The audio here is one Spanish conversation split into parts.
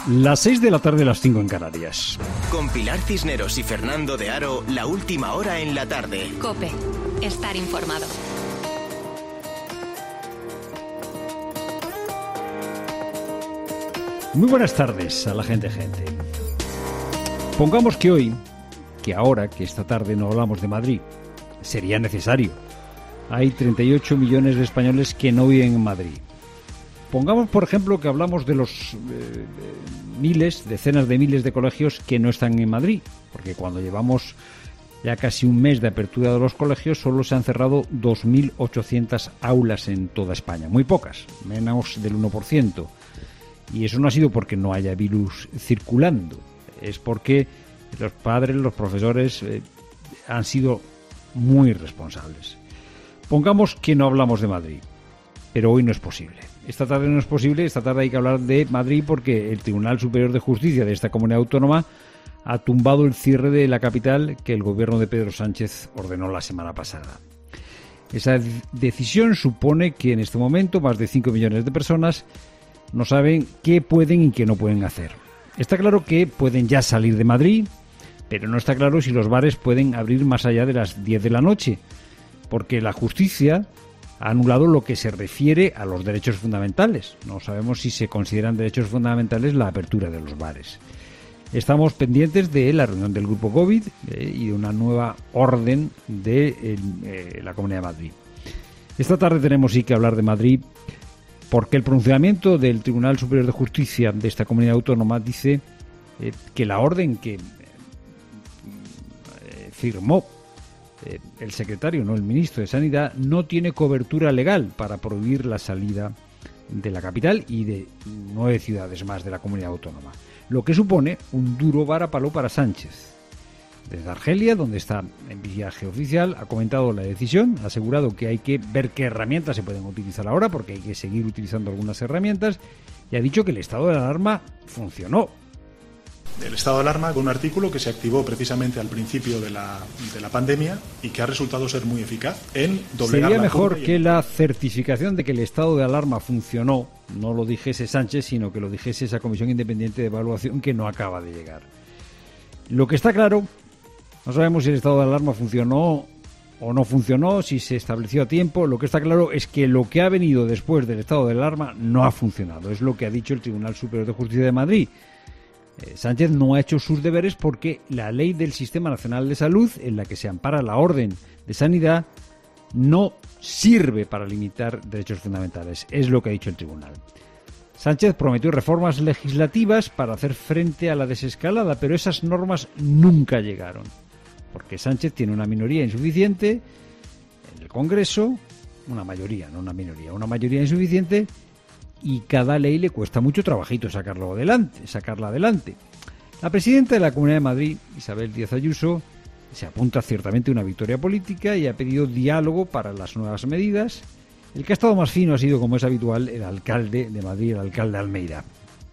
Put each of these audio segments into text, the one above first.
Las 6 de la tarde, las 5 en Canarias. Con Pilar Cisneros y Fernando de Aro, la última hora en la tarde. COPE. Estar informado. Muy buenas tardes a la gente. Pongamos que esta tarde no hablamos de Madrid. Sería necesario. Hay 38 millones de españoles que no viven en Madrid. Pongamos, por ejemplo, que hablamos de los decenas de miles de colegios que no están en Madrid, porque cuando llevamos ya casi un mes de apertura de los colegios, solo se han cerrado 2.800 aulas en toda España. Muy pocas, menos del 1%. Y eso no ha sido porque no haya virus circulando, es porque los padres, los profesores han sido muy responsables. Pongamos que no hablamos de Madrid, pero hoy no es posible. Esta tarde no es posible, esta tarde hay que hablar de Madrid porque el Tribunal Superior de Justicia de esta comunidad autónoma ha tumbado el cierre de la capital que el gobierno de Pedro Sánchez ordenó la semana pasada. Esa decisión supone que en este momento más de 5 millones de personas no saben qué pueden y qué no pueden hacer. Está claro que pueden ya salir de Madrid, pero no está claro si los bares pueden abrir más allá de las 10 de la noche, porque la justicia ha anulado lo que se refiere a los derechos fundamentales. No sabemos si se consideran derechos fundamentales la apertura de los bares. Estamos pendientes de la reunión del Grupo COVID y de una nueva orden de la Comunidad de Madrid. Esta tarde tenemos sí que hablar de Madrid porque el pronunciamiento del Tribunal Superior de Justicia de esta comunidad autónoma dice que la orden que firmó el secretario, no el ministro de Sanidad, no tiene cobertura legal para prohibir la salida de la capital y de 9 ciudades más de la comunidad autónoma, lo que supone un duro varapalo para Sánchez. Desde Argelia, donde está en viaje oficial, ha comentado la decisión, ha asegurado que hay que ver qué herramientas se pueden utilizar ahora, porque hay que seguir utilizando algunas herramientas, y ha dicho que el estado de alarma funcionó. El estado de alarma con un artículo que se activó precisamente al principio de la pandemia y que ha resultado ser muy eficaz en doblegar. Sería mejor que la certificación de que el estado de alarma funcionó no lo dijese Sánchez, sino que lo dijese esa comisión independiente de evaluación que no acaba de llegar. Lo que está claro, no sabemos si el estado de alarma funcionó o no funcionó, si se estableció a tiempo. Lo que está claro es que lo que ha venido después del estado de alarma no ha funcionado. Es lo que ha dicho el Tribunal Superior de Justicia de Madrid. Sánchez no ha hecho sus deberes porque la ley del Sistema Nacional de Salud, en la que se ampara la orden de sanidad, no sirve para limitar derechos fundamentales. Es lo que ha dicho el tribunal. Sánchez prometió reformas legislativas para hacer frente a la desescalada, pero esas normas nunca llegaron, porque Sánchez tiene una minoría insuficiente en el Congreso, una mayoría insuficiente, y cada ley le cuesta mucho trabajito sacarla adelante. La presidenta de la Comunidad de Madrid, Isabel Díaz Ayuso, se apunta ciertamente a una victoria política y ha pedido diálogo para las nuevas medidas. El que ha estado más fino ha sido, como es habitual, el alcalde de Madrid, el alcalde de Almeida.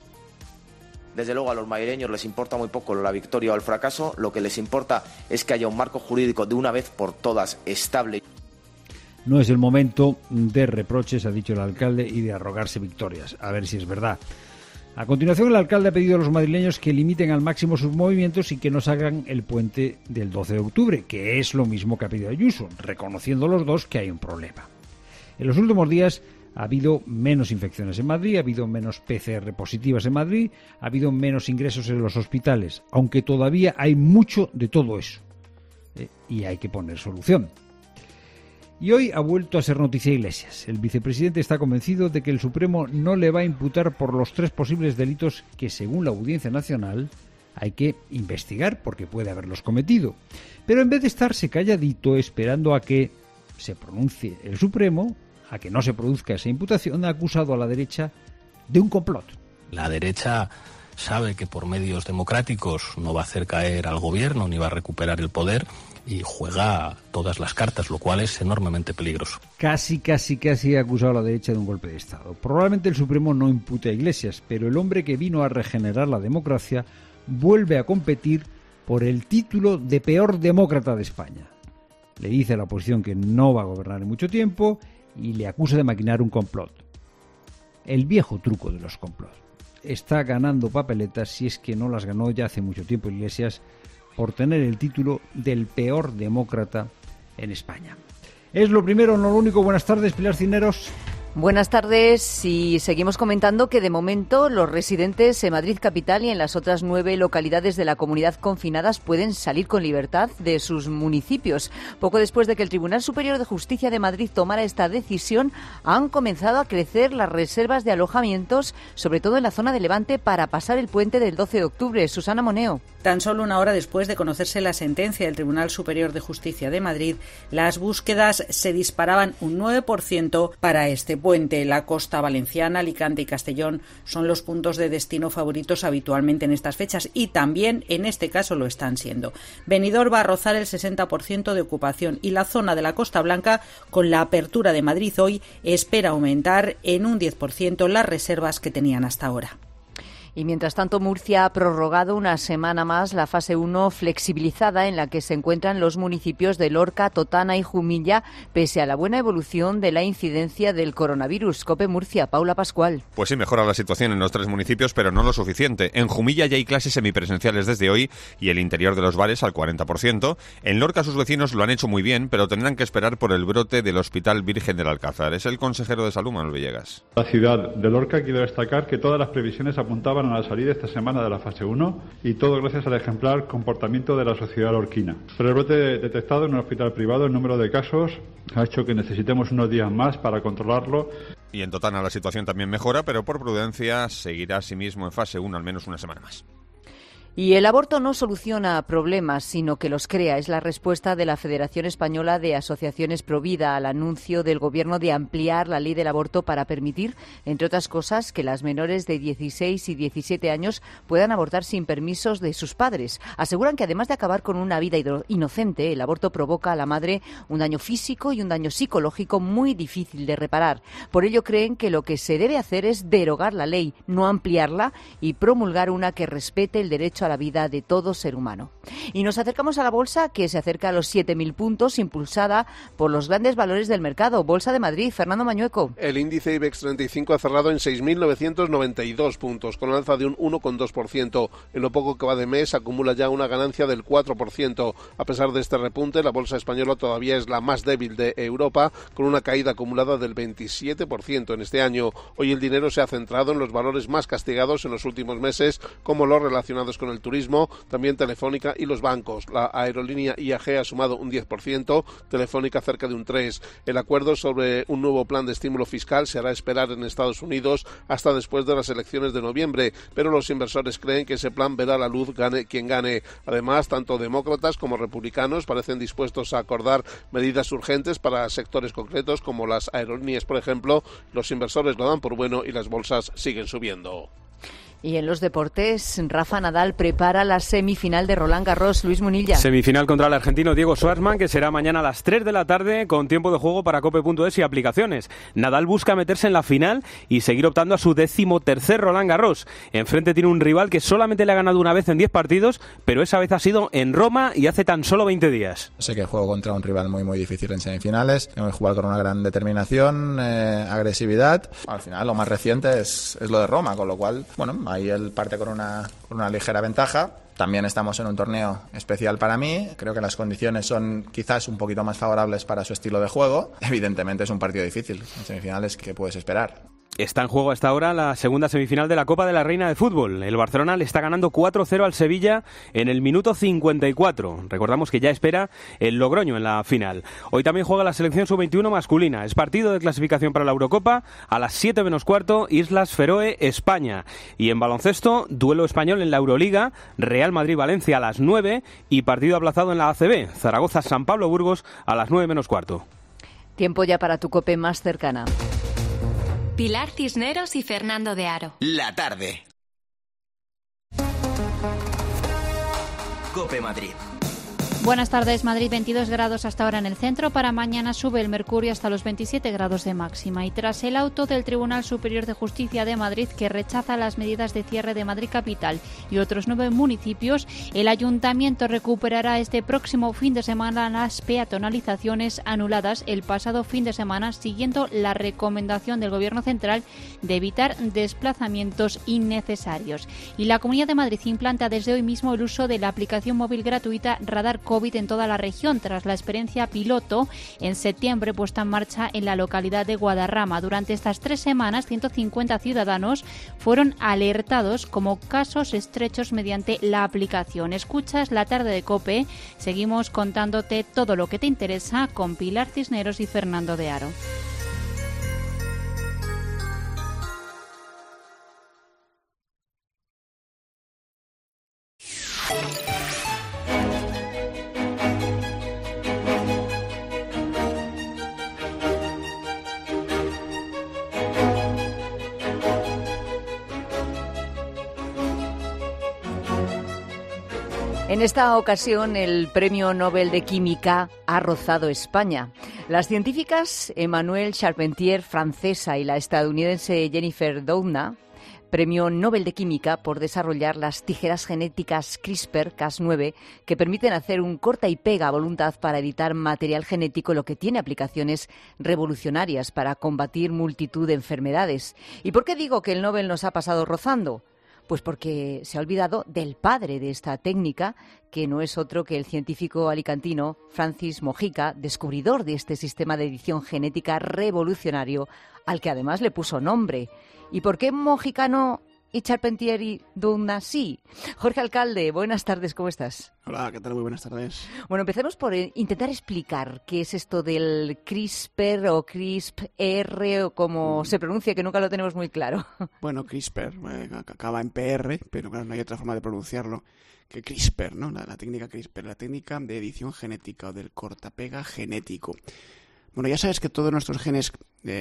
Desde luego a los madrileños les importa muy poco la victoria o el fracaso, lo que les importa es que haya un marco jurídico de una vez por todas estable. No es el momento de reproches, ha dicho el alcalde, y de arrogarse victorias. A ver si es verdad. A continuación, el alcalde ha pedido a los madrileños que limiten al máximo sus movimientos y que no salgan el puente del 12 de octubre, que es lo mismo que ha pedido Ayuso, reconociendo los dos que hay un problema. En los últimos días ha habido menos infecciones en Madrid, ha habido menos PCR positivas en Madrid, ha habido menos ingresos en los hospitales, aunque todavía hay mucho de todo eso. Y hay que poner solución. Y hoy ha vuelto a ser noticia Iglesias. El vicepresidente está convencido de que el Supremo no le va a imputar por los 3 posibles delitos que, según la Audiencia Nacional, hay que investigar porque puede haberlos cometido. Pero en vez de estarse calladito esperando a que se pronuncie el Supremo, a que no se produzca esa imputación, ha acusado a la derecha de un complot. La derecha sabe que por medios democráticos no va a hacer caer al gobierno ni va a recuperar el poder y juega todas las cartas, lo cual es enormemente peligroso. Casi ha acusado a la derecha de un golpe de Estado. Probablemente el Supremo no impute a Iglesias, pero el hombre que vino a regenerar la democracia vuelve a competir por el título de peor demócrata de España. Le dice a la oposición que no va a gobernar en mucho tiempo y le acusa de maquinar un complot. El viejo truco de los complots. está ganando papeletas, si es que no las ganó ya hace mucho tiempo Iglesias, por tener el título del peor demócrata en España. Es lo primero, no lo único. Buenas tardes, Pilar Cisneros. Buenas tardes, y seguimos comentando que de momento los residentes en Madrid capital y en las otras 9 localidades de la comunidad confinadas pueden salir con libertad de sus municipios. Poco después de que el Tribunal Superior de Justicia de Madrid tomara esta decisión, han comenzado a crecer las reservas de alojamientos, sobre todo en la zona de Levante, para pasar el puente del 12 de octubre. Susana Moneo. Tan solo una hora después de conocerse la sentencia del Tribunal Superior de Justicia de Madrid, las búsquedas se disparaban un 9% para este puente. La costa valenciana, Alicante y Castellón son los puntos de destino favoritos habitualmente en estas fechas, y también en este caso lo están siendo. Benidorm va a rozar el 60% de ocupación, y la zona de la Costa Blanca, con la apertura de Madrid hoy, espera aumentar en un 10% las reservas que tenían hasta ahora. Y mientras tanto, Murcia ha prorrogado una semana más la fase 1 flexibilizada en la que se encuentran los municipios de Lorca, Totana y Jumilla, pese a la buena evolución de la incidencia del coronavirus. COPE Murcia, Paula Pascual. Pues sí, mejora la situación en los 3 municipios, pero no lo suficiente. En Jumilla ya hay clases semipresenciales desde hoy y el interior de los bares al 40%. En Lorca sus vecinos lo han hecho muy bien, pero tendrán que esperar por el brote del Hospital Virgen del Alcázar. Es el consejero de Salud, Manuel Villegas. La ciudad de Lorca quiere destacar que todas las previsiones apuntaban a la salida esta semana de la fase 1, y todo gracias al ejemplar comportamiento de la sociedad lorquina. Pero el brote detectado en un hospital privado, el número de casos ha hecho que necesitemos unos días más para controlarlo. Y en Totana la situación también mejora, pero por prudencia seguirá asimismo en fase 1 al menos una semana más. Y el aborto no soluciona problemas, sino que los crea. Es la respuesta de la Federación Española de Asociaciones Provida al anuncio del Gobierno de ampliar la ley del aborto para permitir, entre otras cosas, que las menores de 16 y 17 años puedan abortar sin permisos de sus padres. Aseguran que además de acabar con una vida inocente, el aborto provoca a la madre un daño físico y un daño psicológico muy difícil de reparar. Por ello creen que lo que se debe hacer es derogar la ley, no ampliarla, y promulgar una que respete el derecho a la vida de todo ser humano. Y nos acercamos a la bolsa, que se acerca a los 7.000 puntos, impulsada por los grandes valores del mercado. Bolsa de Madrid, Fernando Mañueco. El índice IBEX 35 ha cerrado en 6.992 puntos, con alza de un 1,2%. En lo poco que va de mes acumula ya una ganancia del 4%. A pesar de este repunte, la bolsa española todavía es la más débil de Europa, con una caída acumulada del 27% en este año. Hoy el dinero se ha centrado en los valores más castigados en los últimos meses, como los relacionados con el turismo, también Telefónica y los bancos. La aerolínea IAG ha sumado un 10%, Telefónica cerca de un 3%. El acuerdo sobre un nuevo plan de estímulo fiscal se hará esperar en Estados Unidos hasta después de las elecciones de noviembre, pero los inversores creen que ese plan verá la luz gane quien gane. Además, tanto demócratas como republicanos parecen dispuestos a acordar medidas urgentes para sectores concretos como las aerolíneas, por ejemplo. Los inversores lo dan por bueno y las bolsas siguen subiendo. Y en los deportes, Rafa Nadal prepara la semifinal de Roland Garros. Luis Munilla. Semifinal contra el argentino Diego Schwartzman, que será mañana a las 3 de la tarde, con tiempo de juego para cope.es y aplicaciones. Nadal busca meterse en la final y seguir optando a su 13º Roland Garros. Enfrente tiene un rival que solamente le ha ganado una vez en 10 partidos, pero esa vez ha sido en Roma y hace tan solo 20 días. Sé que juego contra un rival muy difícil en semifinales. Tengo que jugar con una gran determinación, agresividad. Al final lo más reciente es lo de Roma, con lo cual, bueno, ahí él parte con una ligera ventaja. También estamos en un torneo especial para mí. Creo que las condiciones son quizás un poquito más favorables para su estilo de juego. Evidentemente es un partido difícil. En semifinales, ¿qué puedes esperar? Está en juego hasta ahora la segunda semifinal de la Copa de la Reina de Fútbol. El Barcelona le está ganando 4-0 al Sevilla en el minuto 54. Recordamos que ya espera el Logroño en la final. Hoy también juega la selección sub-21 masculina. Es partido de clasificación para la Eurocopa a las 7 menos cuarto, Islas Feroe, España. Y en baloncesto, duelo español en la Euroliga, Real Madrid-Valencia a las 9 y partido aplazado en la ACB, Zaragoza-San Pablo-Burgos a las 9 menos cuarto. Tiempo ya para tu COPE más cercana. Pilar Cisneros y Fernando de Aro. La tarde. COPE Madrid. Buenas tardes. Madrid, 22 grados hasta ahora en el centro. Para mañana sube el mercurio hasta los 27 grados de máxima. Y tras el auto del Tribunal Superior de Justicia de Madrid, que rechaza las medidas de cierre de Madrid Capital y otros 9 municipios, el Ayuntamiento recuperará este próximo fin de semana las peatonalizaciones anuladas el pasado fin de semana, siguiendo la recomendación del Gobierno central de evitar desplazamientos innecesarios. Y la Comunidad de Madrid implanta desde hoy mismo el uso de la aplicación móvil gratuita Radar COVID en toda la región, tras la experiencia piloto en septiembre puesta en marcha en la localidad de Guadarrama. Durante estas 3 semanas, 150 ciudadanos fueron alertados como casos estrechos mediante la aplicación. Escuchas La Tarde de COPE. Seguimos contándote todo lo que te interesa con Pilar Cisneros y Fernando de Aro. En esta ocasión, el Premio Nobel de Química ha rozado España. Las científicas Emmanuelle Charpentier, francesa, y la estadounidense Jennifer Doudna, Premio Nobel de Química por desarrollar las tijeras genéticas CRISPR-Cas9 que permiten hacer un corta y pega a voluntad para editar material genético, lo que tiene aplicaciones revolucionarias para combatir multitud de enfermedades. ¿Y por qué digo que el Nobel nos ha pasado rozando? Pues porque se ha olvidado del padre de esta técnica, que no es otro que el científico alicantino Francis Mojica, descubridor de este sistema de edición genética revolucionario, al que además le puso nombre. ¿Y por qué Mojica no y Charpentier y Doudna sí? Jorge Alcalde, buenas tardes, ¿cómo estás? Hola, ¿qué tal? Muy buenas tardes. Bueno, empecemos por intentar explicar qué es esto del CRISPR o CRISPR o como se pronuncia, que nunca lo tenemos muy claro. Bueno, CRISPR acaba en PR, pero claro, no hay otra forma de pronunciarlo que CRISPR, ¿no? La técnica CRISPR, la técnica de edición genética o del cortapega genético. Bueno, ya sabes que todos nuestros genes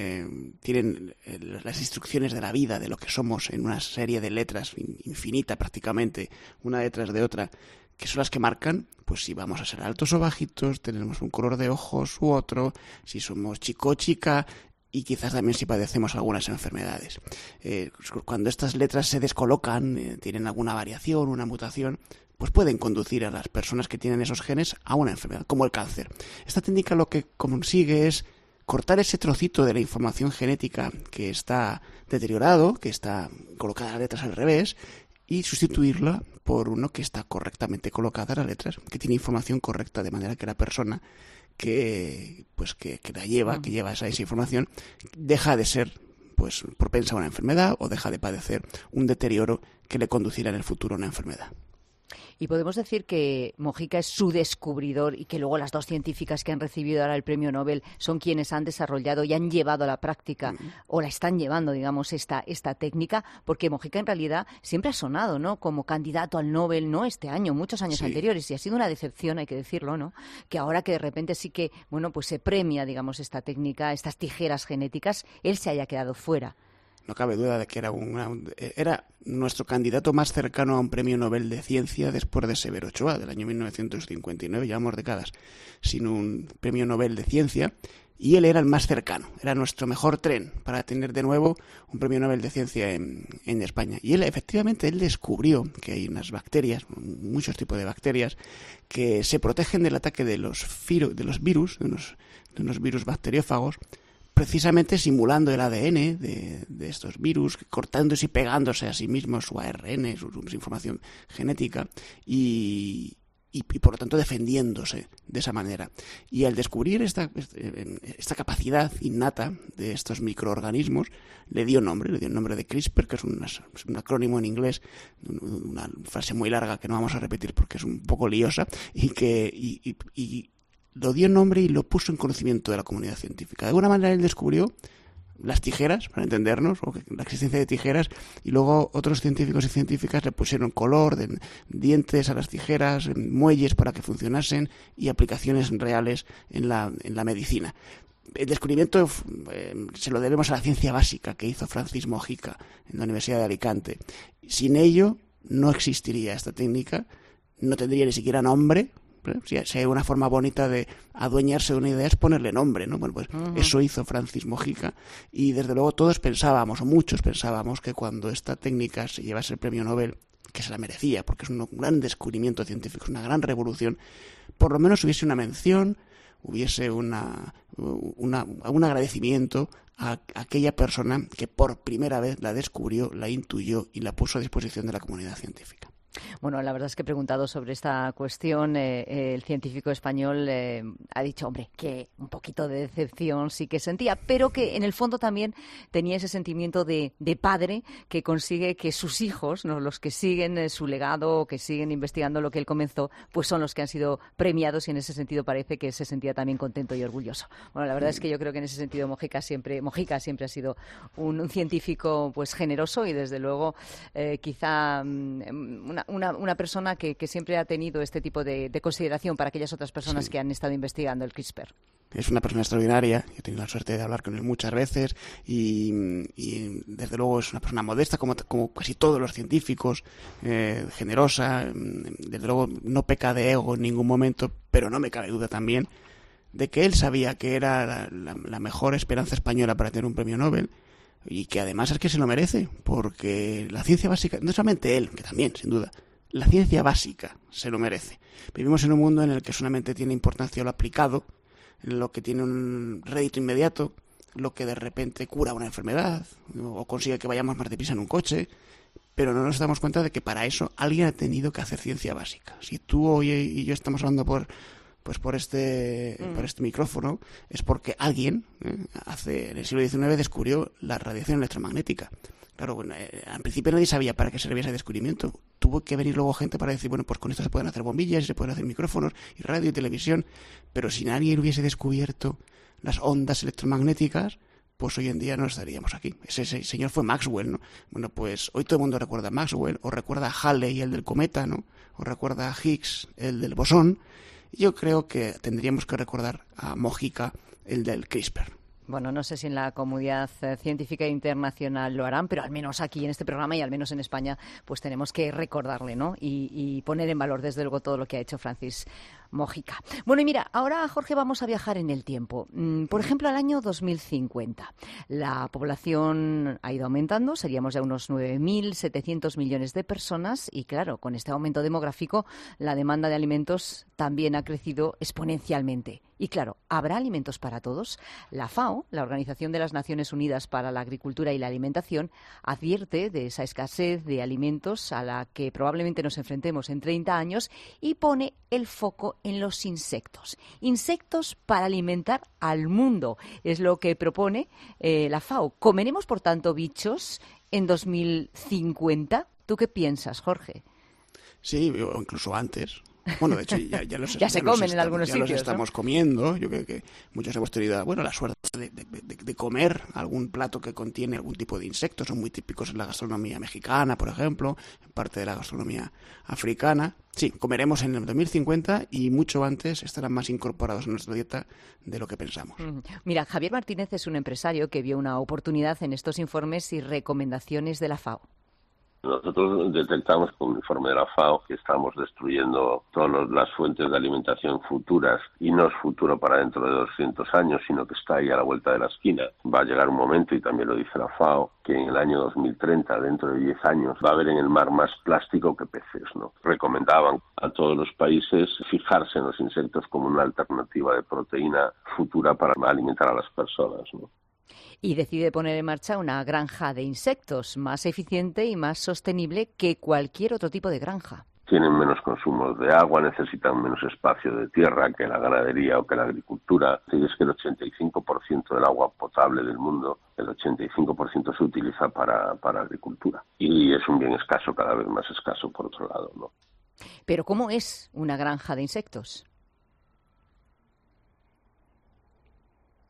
tienen las instrucciones de la vida, de lo que somos, en una serie de letras infinita prácticamente, una detrás de otra, que son las que marcan, pues si vamos a ser altos o bajitos, tenemos un color de ojos u otro, si somos chico o chica, y quizás también si padecemos algunas enfermedades. Cuando estas letras se descolocan, tienen alguna variación, una mutación, pues pueden conducir a las personas que tienen esos genes a una enfermedad, como el cáncer. Esta técnica lo que consigue es cortar ese trocito de la información genética que está deteriorado, que está colocada las letras al revés, y sustituirla por uno que está correctamente colocada las letras, que tiene información correcta, de manera que la persona que la lleva, que lleva esa información, deja de ser pues propensa a una enfermedad o deja de padecer un deterioro que le conducirá en el futuro a una enfermedad. Y podemos decir que Mojica es su descubridor y que luego las 2 científicas que han recibido ahora el premio Nobel son quienes han desarrollado y han llevado a la práctica o la están llevando, digamos, esta técnica, porque Mojica en realidad siempre ha sonado, ¿no?, como candidato al Nobel, no este año, muchos años anteriores, y ha sido una decepción, hay que decirlo, ¿no?, que ahora que de repente sí que, bueno, pues se premia, digamos, esta técnica, estas tijeras genéticas, él se haya quedado fuera. No cabe duda de que era nuestro candidato más cercano a un premio Nobel de Ciencia después de Severo Ochoa, del año 1959, llevamos décadas sin un premio Nobel de Ciencia, y él era el más cercano, era nuestro mejor tren para tener de nuevo un premio Nobel de Ciencia en España. Y él descubrió que hay unas bacterias, muchos tipos de bacterias, que se protegen del ataque de los virus, de unos virus bacteriófagos, precisamente simulando el ADN de estos virus, cortándose y pegándose a sí mismos su ARN, su información genética, y por lo tanto defendiéndose de esa manera. Y al descubrir esta capacidad innata de estos microorganismos, le dio nombre de CRISPR, que es un acrónimo en inglés, una frase muy larga que no vamos a repetir porque es un poco liosa, y lo dio nombre y lo puso en conocimiento de la comunidad científica. De alguna manera él descubrió las tijeras, para entendernos, o la existencia de tijeras, y luego otros científicos y científicas le pusieron color, dientes a las tijeras, muelles para que funcionasen, y aplicaciones reales en la medicina. El descubrimiento se lo debemos a la ciencia básica que hizo Francis Mojica en la Universidad de Alicante. Sin ello no existiría esta técnica, no tendría ni siquiera nombre, Si hay una forma bonita de adueñarse de una idea es ponerle nombre, ¿no? Bueno, pues eso hizo Francis Mojica, y desde luego todos pensábamos, o muchos pensábamos, que cuando esta técnica se llevase el premio Nobel, que se la merecía, porque es un gran descubrimiento científico, es una gran revolución, por lo menos hubiese una mención, hubiese un agradecimiento a aquella persona que por primera vez la descubrió, la intuyó y la puso a disposición de la comunidad científica. Bueno, la verdad es que he preguntado sobre esta cuestión. El científico español ha dicho, hombre, que un poquito de decepción sí que sentía, pero que en el fondo también tenía ese sentimiento de padre que consigue que sus hijos, ¿no?, los que siguen su legado, que siguen investigando lo que él comenzó, pues son los que han sido premiados, y en ese sentido parece que se sentía también contento y orgulloso. Bueno, la verdad es que yo creo que en ese sentido Mojica siempre ha sido un científico pues generoso, y desde luego quizá una persona que siempre ha tenido este tipo de consideración para aquellas otras personas que han estado investigando el CRISPR. Es una persona extraordinaria, yo he tenido la suerte de hablar con él muchas veces, y desde luego es una persona modesta, como casi todos los científicos, generosa, desde luego no peca de ego en ningún momento, pero no me cabe duda también de que él sabía que era la mejor esperanza española para tener un premio Nobel, y que además es que se lo merece, porque la ciencia básica, no solamente él, que también, sin duda, la ciencia básica se lo merece. Vivimos en un mundo en el que solamente tiene importancia lo aplicado, lo que tiene un rédito inmediato, lo que de repente cura una enfermedad o consigue que vayamos más deprisa en un coche, pero no nos damos cuenta de que para eso alguien ha tenido que hacer ciencia básica. Si tú hoy y yo estamos hablando por este micrófono, es porque alguien en el siglo XIX descubrió la radiación electromagnética. Claro, bueno, al principio nadie sabía para qué servía ese descubrimiento. Tuvo que venir luego gente para decir, bueno, pues con esto se pueden hacer bombillas, se pueden hacer micrófonos, y radio y televisión. Pero si nadie hubiese descubierto las ondas electromagnéticas, pues hoy en día no estaríamos aquí. Ese señor fue Maxwell, ¿no? Bueno, pues hoy todo el mundo recuerda a Maxwell, o recuerda a Halley, el del cometa, ¿no? O recuerda a Higgs, el del bosón. Yo creo que tendríamos que recordar a Mojica, el del CRISPR. Bueno, no sé si en la comunidad científica internacional lo harán, pero al menos aquí en este programa y al menos en España, pues tenemos que recordarle, ¿no? Y poner en valor, desde luego, todo lo que ha hecho Francis Mojica. Bueno, y mira, ahora, Jorge, vamos a viajar en el tiempo. Por ejemplo, al año 2050. La población ha ido aumentando, seríamos ya unos 9.700 millones de personas, y claro, con este aumento demográfico, la demanda de alimentos también ha crecido exponencialmente. Y claro, ¿habrá alimentos para todos? La FAO, la Organización de las Naciones Unidas para la Agricultura y la Alimentación, advierte de esa escasez de alimentos a la que probablemente nos enfrentemos en 30 años, y pone el foco en los insectos. Insectos para alimentar al mundo, es lo que propone la FAO. ¿Comeremos, por tanto, bichos en 2050? ¿Tú qué piensas, Jorge? Sí, o incluso antes. Bueno, de hecho, ya se comen en algunos sitios, los estamos comiendo. Yo creo que muchos hemos tenido, la suerte de comer algún plato que contiene algún tipo de insectos. Son muy típicos en la gastronomía mexicana, por ejemplo, en parte de la gastronomía africana. Sí, comeremos en el 2050, y mucho antes estarán más incorporados en nuestra dieta de lo que pensamos. Mira, Javier Martínez es un empresario que vio una oportunidad en estos informes y recomendaciones de la FAO. Nosotros detectamos con un informe de la FAO que estamos destruyendo todas las fuentes de alimentación futuras, y no es futuro para dentro de 200 años, sino que está ahí a la vuelta de la esquina. Va a llegar un momento, y también lo dice la FAO, que en el año 2030, dentro de 10 años, va a haber en el mar más plástico que peces, ¿no? Recomendaban a todos los países fijarse en los insectos como una alternativa de proteína futura para alimentar a las personas, ¿no? Y decide poner en marcha una granja de insectos más eficiente y más sostenible que cualquier otro tipo de granja. Tienen menos consumo de agua, necesitan menos espacio de tierra que la ganadería o que la agricultura. Y es que el 85% del agua potable del mundo, el 85% se utiliza para agricultura. Y es un bien escaso, cada vez más escaso por otro lado, ¿no? Pero ¿cómo es una granja de insectos?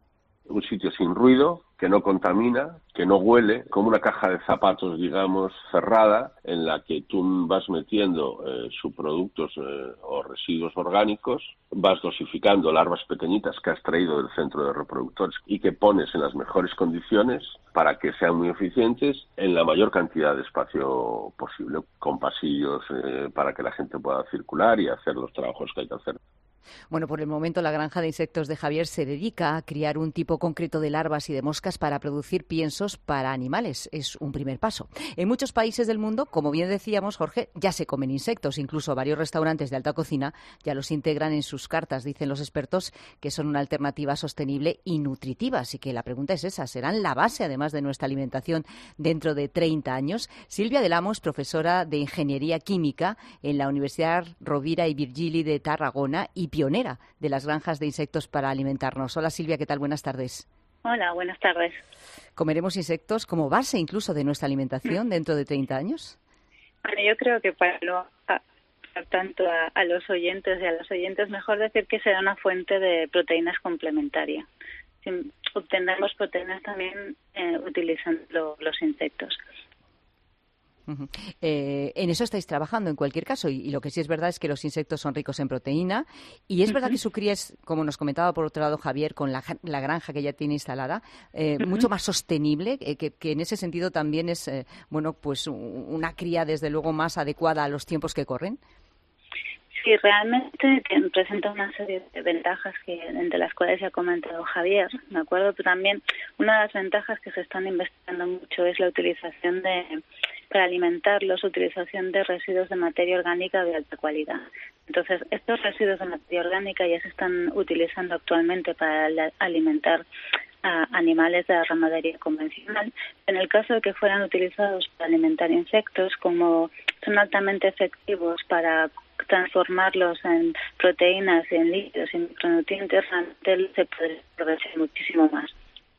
un sitio sin ruido, que no contamina, que no huele, como una caja de zapatos, digamos, cerrada, en la que tú vas metiendo subproductos o residuos orgánicos, vas dosificando larvas pequeñitas que has traído del centro de reproductores y que pones en las mejores condiciones para que sean muy eficientes en la mayor cantidad de espacio posible, con pasillos para que la gente pueda circular y hacer los trabajos que hay que hacer. Bueno, por el momento la granja de insectos de Javier se dedica a criar un tipo concreto de larvas y de moscas para producir piensos para animales. Es un primer paso. En muchos países del mundo, como bien decíamos, Jorge, ya se comen insectos. Incluso varios restaurantes de alta cocina ya los integran en sus cartas. Dicen los expertos que son una alternativa sostenible y nutritiva. Así que la pregunta es esa. ¿Serán la base, además de nuestra alimentación, dentro de 30 años? Silvia del Amo es profesora de Ingeniería Química en la Universidad Rovira i Virgili de Tarragona y pionera de las granjas de insectos para alimentarnos. Hola Silvia, ¿qué tal? Buenas tardes. Hola, buenas tardes. ¿Comeremos insectos como base incluso de nuestra alimentación dentro de 30 años? Bueno, yo creo que para tanto a los oyentes y a las oyentes, mejor decir que será una fuente de proteínas complementaria. Obtendremos proteínas también utilizando los insectos. En eso estáis trabajando en cualquier caso y lo que sí es verdad es que los insectos son ricos en proteína y es verdad que su cría es, como nos comentaba por otro lado Javier, con la granja que ya tiene instalada, mucho más sostenible, que en ese sentido también es pues una cría desde luego más adecuada a los tiempos que corren. Sí, realmente presenta una serie de ventajas entre las cuales ya ha comentado Javier, ¿de acuerdo? Pero también una de las ventajas que se están investigando mucho es la utilización para alimentarlos, utilización de residuos de materia orgánica de alta calidad. Entonces, estos residuos de materia orgánica ya se están utilizando actualmente para alimentar a animales de la ramadería convencional. En el caso de que fueran utilizados para alimentar insectos, como son altamente efectivos para transformarlos en proteínas, en líquidos y micronutrientes, realmente se puede aprovechar muchísimo más.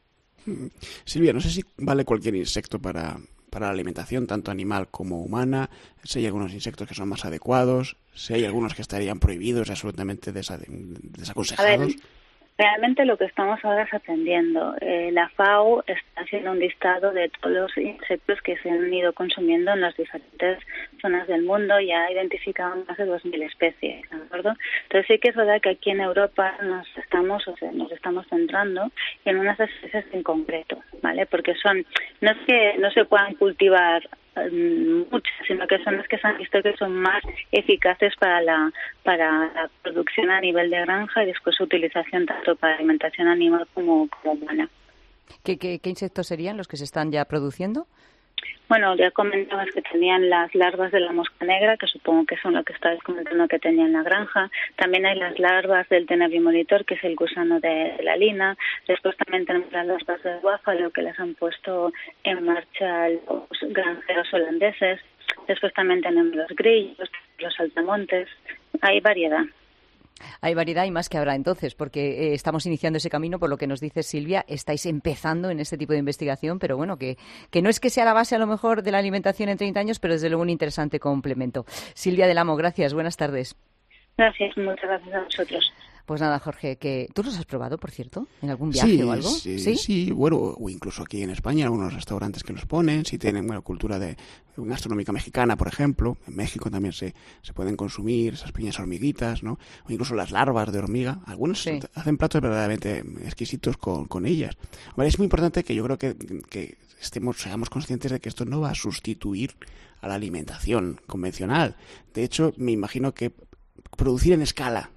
Silvia, no sé si vale cualquier insecto para la alimentación, tanto animal como humana, si hay algunos insectos que son más adecuados, si hay algunos que estarían prohibidos y absolutamente desaconsejados. Realmente lo que estamos ahora es aprendiendo. La FAO está haciendo un listado de todos los insectos que se han ido consumiendo en las diferentes zonas del mundo y ha identificado más de 2.000 especies, ¿de acuerdo? Entonces sí que es verdad que aquí en Europa nos estamos centrando en unas especies en concreto, ¿vale? Porque no es que no se puedan cultivar muchas, sino que son las que se han visto que son más eficaces para la producción a nivel de granja y después su utilización tanto para alimentación animal como humana. ¿Qué insectos serían los que se están ya produciendo? Bueno, ya comentabas que tenían las larvas de la mosca negra, que supongo que son lo que estabas comentando que tenía en la granja. También hay las larvas del Tenebri monitor, que es el gusano de la lina. Después también tenemos las larvas del búfalo, que las han puesto en marcha los granjeros holandeses. Después también tenemos los grillos, los saltamontes. Hay variedad. Hay variedad y más que habrá entonces, porque estamos iniciando ese camino, por lo que nos dice Silvia, estáis empezando en este tipo de investigación, pero bueno, que no es que sea la base a lo mejor de la alimentación en 30 años, pero desde luego un interesante complemento. Silvia del Amo, gracias, buenas tardes. Gracias, muchas gracias a vosotros. Pues nada, Jorge, ¿tú los has probado, por cierto, en algún viaje o algo? Sí, bueno, o incluso aquí en España, algunos restaurantes que los ponen, si tienen cultura de gastronómica mexicana, por ejemplo, en México también se pueden consumir esas pequeñas hormiguitas, ¿no? O incluso las larvas de hormiga, algunos hacen platos verdaderamente exquisitos con ellas. Hombre, es muy importante que yo creo que seamos conscientes de que esto no va a sustituir a la alimentación convencional. De hecho, me imagino que producir en escala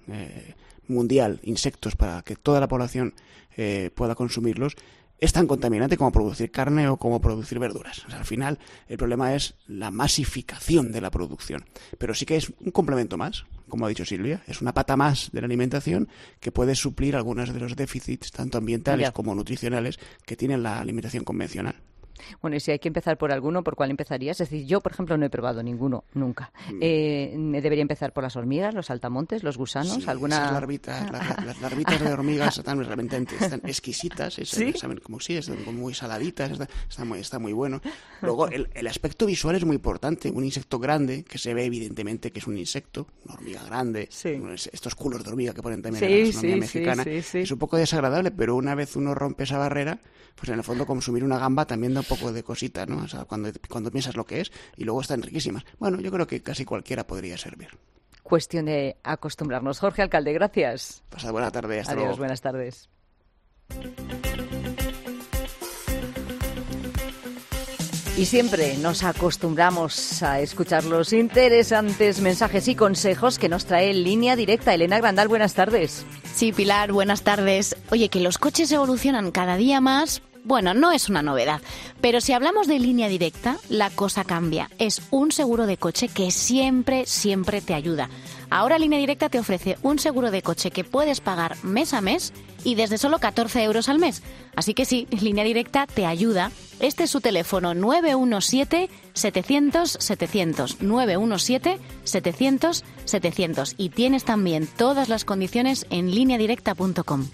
mundial insectos para que toda la población pueda consumirlos es tan contaminante como producir carne o como producir verduras. O sea, al final el problema es la masificación de la producción, pero sí que es un complemento más, como ha dicho Silvia, es una pata más de la alimentación que puede suplir algunos de los déficits tanto ambientales como nutricionales que tiene la alimentación convencional. Bueno, y si hay que empezar por alguno, ¿por cuál empezarías? Es decir, yo, por ejemplo, no he probado ninguno, nunca. ¿Me debería empezar por las hormigas, los saltamontes, los gusanos? Sí, alguna las larvitas de hormigas están realmente están exquisitas, ¿Sí? Saben como como muy saladitas, está muy bueno. Luego, el aspecto visual es muy importante. Un insecto grande, que se ve evidentemente que es un insecto, una hormiga grande, estos culos de hormiga que ponen también en la gastronomía mexicana, es un poco desagradable, pero una vez uno rompe esa barrera, pues en el fondo consumir una gamba también da un poco de cosita, ¿no? O sea, cuando piensas lo que es, y luego están riquísimas. Bueno, yo creo que casi cualquiera podría servir. Cuestión de acostumbrarnos. Jorge Alcalde, gracias. Pasad buena tarde, hasta Adiós, luego. buenas tardes. Y siempre nos acostumbramos a escuchar los interesantes mensajes y consejos que nos trae Línea Directa. Elena Grandal, buenas tardes. Sí, Pilar, buenas tardes. Oye, que los coches evolucionan cada día más, bueno, no es una novedad. Pero si hablamos de Línea Directa, la cosa cambia. Es un seguro de coche que siempre te ayuda. Ahora Línea Directa te ofrece un seguro de coche que puedes pagar mes a mes y desde solo 14 euros al mes. Así que sí, Línea Directa te ayuda. Este es su teléfono 917-700-700. 917-700-700. Y tienes también todas las condiciones en lineadirecta.com.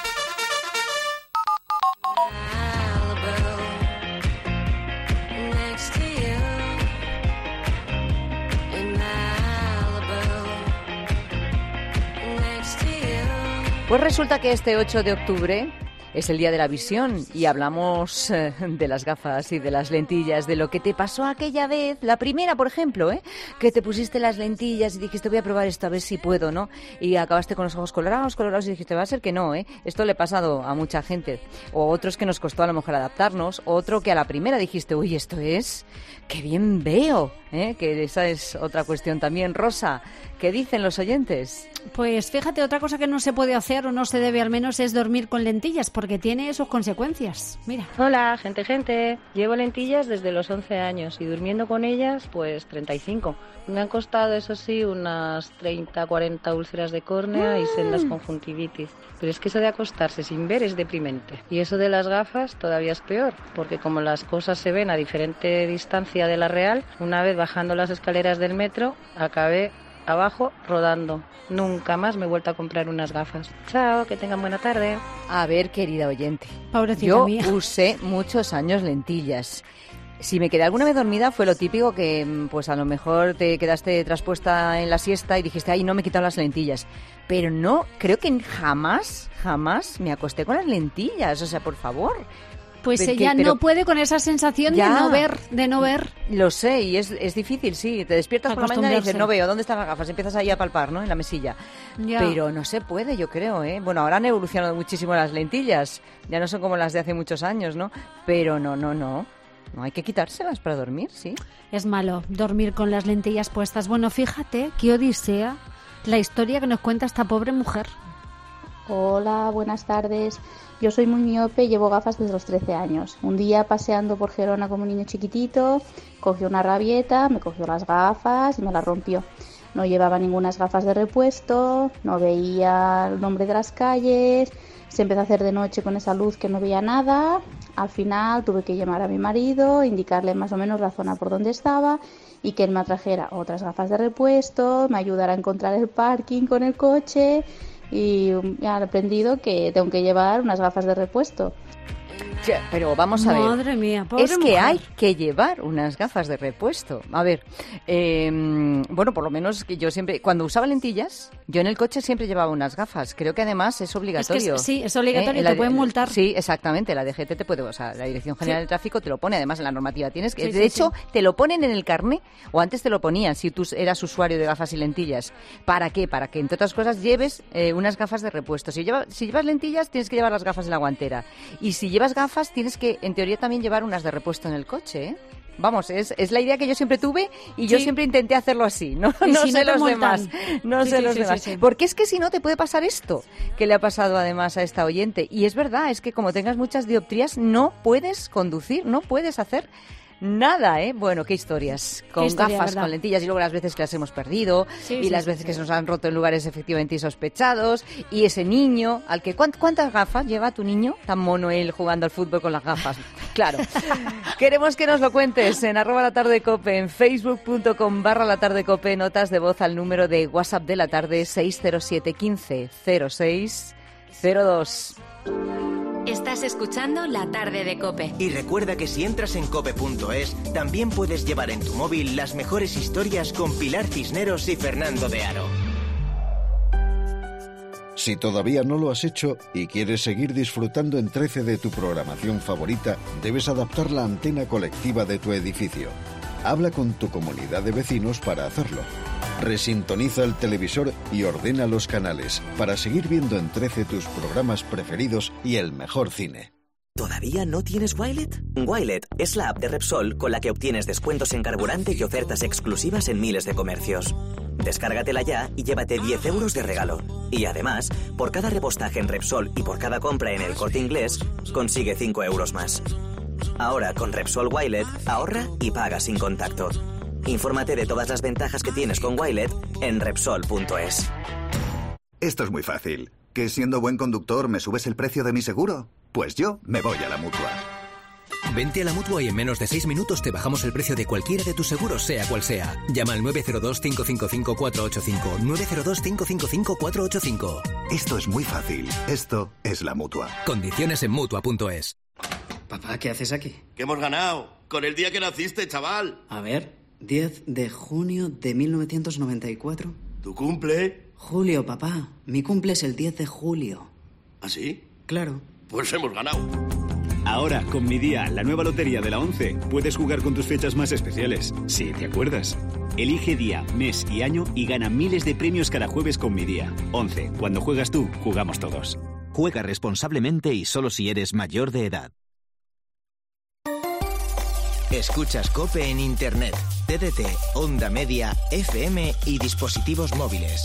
Pues resulta que este 8 de octubre es el Día de la Visión y hablamos de las gafas y de las lentillas, de lo que te pasó aquella vez, la primera, por ejemplo, que te pusiste las lentillas y dijiste voy a probar esto a ver si puedo, ¿no? Y acabaste con los ojos colorados y dijiste va a ser que no, Esto le ha pasado a mucha gente. O otros que nos costó a lo mejor adaptarnos, otro que a la primera dijiste, uy, esto es, qué bien veo, que esa es otra cuestión también. Rosa, ¿qué dicen los oyentes? Pues fíjate, otra cosa que no se puede hacer o no se debe al menos es dormir con lentillas, porque tiene sus consecuencias. Mira. Hola, gente. Llevo lentillas desde los 11 años y durmiendo con ellas, pues 35. Me han costado, eso sí, unas 30, 40 úlceras de córnea y sendas conjuntivitis. Pero es que eso de acostarse sin ver es deprimente. Y eso de las gafas todavía es peor, porque como las cosas se ven a diferente distancia de la real, una vez bajando las escaleras del metro, acabé abajo rodando. Nunca más me he vuelto a comprar unas gafas. Chao, que tengan buena tarde. A ver, querida oyente, pobrecita mía. Yo usé muchos años lentillas. Si me quedé alguna vez dormida fue lo típico que pues a lo mejor te quedaste traspuesta en la siesta y dijiste, ay, no me he quitado las lentillas. Pero no, creo que jamás me acosté con las lentillas, o sea, por favor. Pues ella no puede con esa sensación de no ver. Lo sé, y es difícil, sí. Te despiertas por la mañana y dices, no veo, ¿dónde están las gafas? Empiezas ahí a palpar, ¿no? En la mesilla. Ya. Pero no se puede, yo creo, Bueno, ahora han evolucionado muchísimo las lentillas. Ya no son como las de hace muchos años, ¿no? Pero no. No hay que quitárselas para dormir, sí. Es malo dormir con las lentillas puestas. Bueno, fíjate qué odisea la historia que nos cuenta esta pobre mujer. Hola, buenas tardes. Yo soy muy miope y llevo gafas desde los 13 años. Un día paseando por Gerona como un niño chiquitito, cogió una rabieta, me cogió las gafas y me las rompió. No llevaba ninguna gafas de repuesto, no veía el nombre de las calles, se empezó a hacer de noche con esa luz que no veía nada. Al final tuve que llamar a mi marido, indicarle más o menos la zona por donde estaba y que él me trajera otras gafas de repuesto, me ayudara a encontrar el parking con el coche. Y he aprendido que tengo que llevar unas gafas de repuesto. Pero vamos a ver. Madre mía, pobre es que mujer. hay que llevar unas gafas de repuesto. A ver, bueno, por lo menos que yo siempre, cuando usaba lentillas, yo en el coche siempre llevaba unas gafas. Creo que además es obligatorio. Sí, es obligatorio, te pueden multar. Sí, exactamente, la DGT te puede, o sea, la Dirección General de Tráfico te lo pone, además en la normativa tienes que, de hecho, te lo ponen en el carné, o antes te lo ponían si tú eras usuario de gafas y lentillas. ¿Para qué? Para que, entre otras cosas, lleves unas gafas de repuesto. Si llevas lentillas, tienes que llevar las gafas en la guantera. Y si llevas gafas, tienes que, en teoría, también llevar unas de repuesto en el coche, Vamos, es la idea que yo siempre tuve y yo siempre intenté hacerlo así. No sé los demás. No sé los demás. Porque es que si no te puede pasar esto que le ha pasado además a esta oyente. Y es verdad, es que como tengas muchas dioptrías no puedes conducir, no puedes hacer Nada, ¿eh? Bueno, qué historias. Con historia, gafas, ¿verdad? con lentillas, y luego las veces que las hemos perdido, Sí, y sí, las sí, veces sí. que se nos han roto en lugares efectivamente insospechados, y ese niño al que... ¿Cuántas gafas lleva tu niño? Tan mono él jugando al fútbol con las gafas. Claro. Queremos que nos lo cuentes en @latardecope, en facebook.com/latardecope, notas de voz al número de WhatsApp de la tarde 607 15 06 02. Estás escuchando La Tarde de COPE. Y recuerda que si entras en cope.es, también puedes llevar en tu móvil las mejores historias con Pilar Cisneros y Fernando de Aro. Si todavía no lo has hecho y quieres seguir disfrutando en 13 de tu programación favorita, debes adaptar la antena colectiva de tu edificio. Habla con tu comunidad de vecinos para hacerlo. Resintoniza el televisor y ordena los canales para seguir viendo en 13 tus programas preferidos y el mejor cine. ¿Todavía no tienes Wilet? Wilet es la app de Repsol con la que obtienes descuentos en carburante y ofertas exclusivas en miles de comercios. Descárgatela ya y llévate 10 euros de regalo. Y además, por cada repostaje en Repsol y por cada compra en El Corte Inglés, consigue 5 euros más. Ahora con Repsol Wilet, ahorra y paga sin contacto. Infórmate de todas las ventajas que tienes con Wilet en Repsol.es. Esto es muy fácil. ¿Que siendo buen conductor me subes el precio de mi seguro? Pues yo me voy a la Mutua. Vente a la Mutua y en menos de 6 minutos te bajamos el precio de cualquiera de tus seguros, sea cual sea. Llama al 902-555-485. 902-555-485. Esto es muy fácil. Esto es la Mutua. Condiciones en Mutua.es. Papá, ¿qué haces aquí? ¡Que hemos ganado! Con el día que naciste, chaval. A ver, 10 de junio de 1994. ¿Tu cumple? Julio, papá. Mi cumple es el 10 de julio. ¿Ah, sí? Claro. Pues hemos ganado. Ahora, con Mi Día, la nueva lotería de la 11, puedes jugar con tus fechas más especiales. Sí, ¿te acuerdas? Elige día, mes y año y gana miles de premios cada jueves con Mi Día. 11. Cuando juegas tú, jugamos todos. Juega responsablemente y solo si eres mayor de edad. Escuchas COPE en Internet, TDT, Onda Media, FM y dispositivos móviles.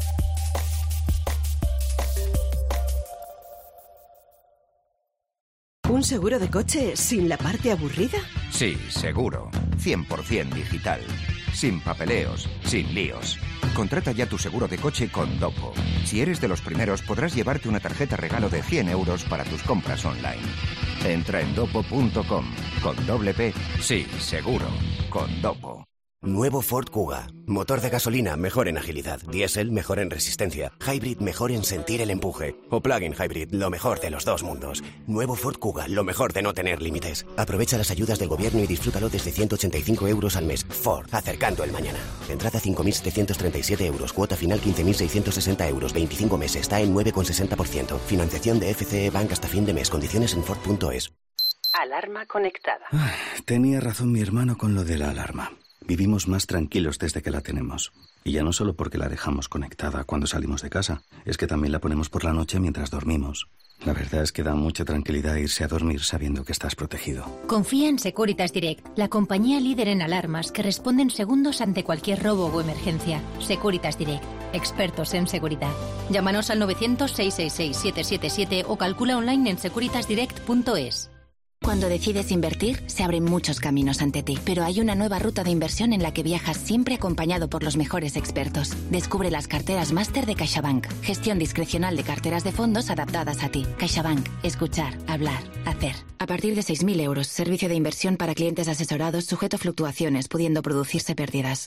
¿Un seguro de coche sin la parte aburrida? Sí, seguro. 100% digital. Sin papeleos, sin líos. Contrata ya tu seguro de coche con Dopo. Si eres de los primeros, podrás llevarte una tarjeta regalo de 100 euros para tus compras online. Entra en dopo.com. Con doble P. Sí, seguro. Con Dopo. Nuevo Ford Kuga. Motor de gasolina mejor en agilidad. Diésel mejor en resistencia. Hybrid mejor en sentir el empuje. O plug-in hybrid, lo mejor de los dos mundos. Nuevo Ford Kuga, lo mejor de no tener límites. Aprovecha las ayudas del gobierno y disfrútalo desde 185 euros al mes. Ford, acercando el mañana. Entrada 5.737 euros. Cuota final 15.660 euros. 25 meses. Está en 9,60%. Financiación de FCE Bank hasta fin de mes. Condiciones en Ford.es. Alarma conectada. Tenía razón mi hermano con lo de la alarma. Vivimos más tranquilos desde que la tenemos. Y ya no solo porque la dejamos conectada cuando salimos de casa, es que también la ponemos por la noche mientras dormimos. La verdad es que da mucha tranquilidad irse a dormir sabiendo que estás protegido. Confía en Securitas Direct, la compañía líder en alarmas que responde en segundos ante cualquier robo o emergencia. Securitas Direct, expertos en seguridad. Llámanos al 900-666-777 o calcula online en securitasdirect.es. Cuando decides invertir, se abren muchos caminos ante ti, pero hay una nueva ruta de inversión en la que viajas siempre acompañado por los mejores expertos. Descubre las carteras máster de CaixaBank, gestión discrecional de carteras de fondos adaptadas a ti. CaixaBank, escuchar, hablar, hacer. A partir de 6.000 euros, servicio de inversión para clientes asesorados sujeto a fluctuaciones, pudiendo producirse pérdidas.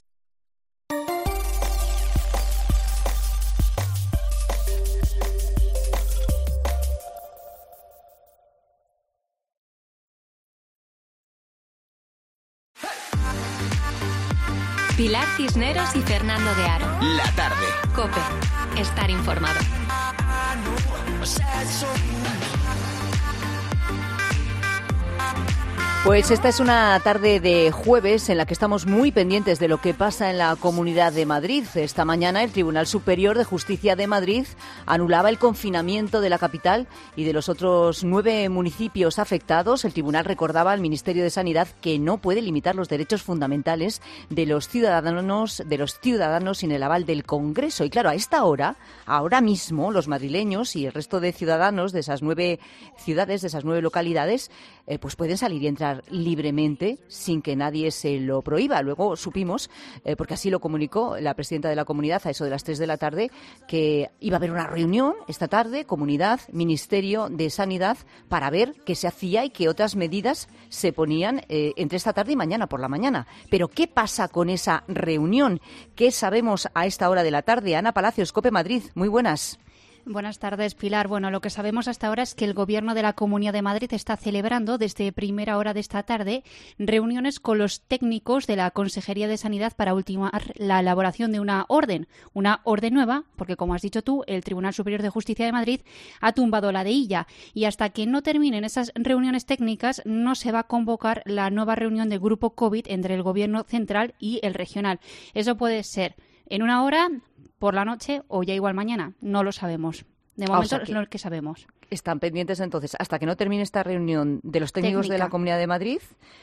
Pilar Cisneros y Fernando de Aro. La tarde. COPE. Estar informado. Pues esta es una tarde de jueves en la que estamos muy pendientes de lo que pasa en la Comunidad de Madrid. Esta mañana el Tribunal Superior de Justicia de Madrid anulaba el confinamiento de la capital y de los otros 9 municipios afectados. El tribunal recordaba al Ministerio de Sanidad que no puede limitar los derechos fundamentales de los ciudadanos sin el aval del Congreso. Y claro, a esta hora, ahora mismo, los madrileños y el resto de ciudadanos de esas 9 ciudades, de esas 9 localidades, pues pueden salir y entrar trabajar libremente sin que nadie se lo prohíba. Luego supimos, porque así lo comunicó la presidenta de la comunidad a eso de las 3 de la tarde, que iba a haber una reunión esta tarde, Comunidad, Ministerio de Sanidad, para ver qué se hacía y qué otras medidas se ponían entre esta tarde y mañana por la mañana. Pero ¿qué pasa con esa reunión? ¿Qué sabemos a esta hora de la tarde? Ana Palacios, COPE Madrid, muy buenas. Buenas tardes, Pilar. Bueno, lo que sabemos hasta ahora es que el Gobierno de la Comunidad de Madrid está celebrando desde primera hora de esta tarde reuniones con los técnicos de la Consejería de Sanidad para ultimar la elaboración de una orden nueva, porque como has dicho tú, el Tribunal Superior de Justicia de Madrid ha tumbado la de Illa y hasta que no terminen esas reuniones técnicas no se va a convocar la nueva reunión del grupo COVID entre el Gobierno central y el regional. Eso puede ser en una hora, por la noche o ya igual mañana. No lo sabemos. De momento es lo que sabemos. Están pendientes entonces, hasta que no termine esta reunión de los técnicos de la Comunidad de Madrid,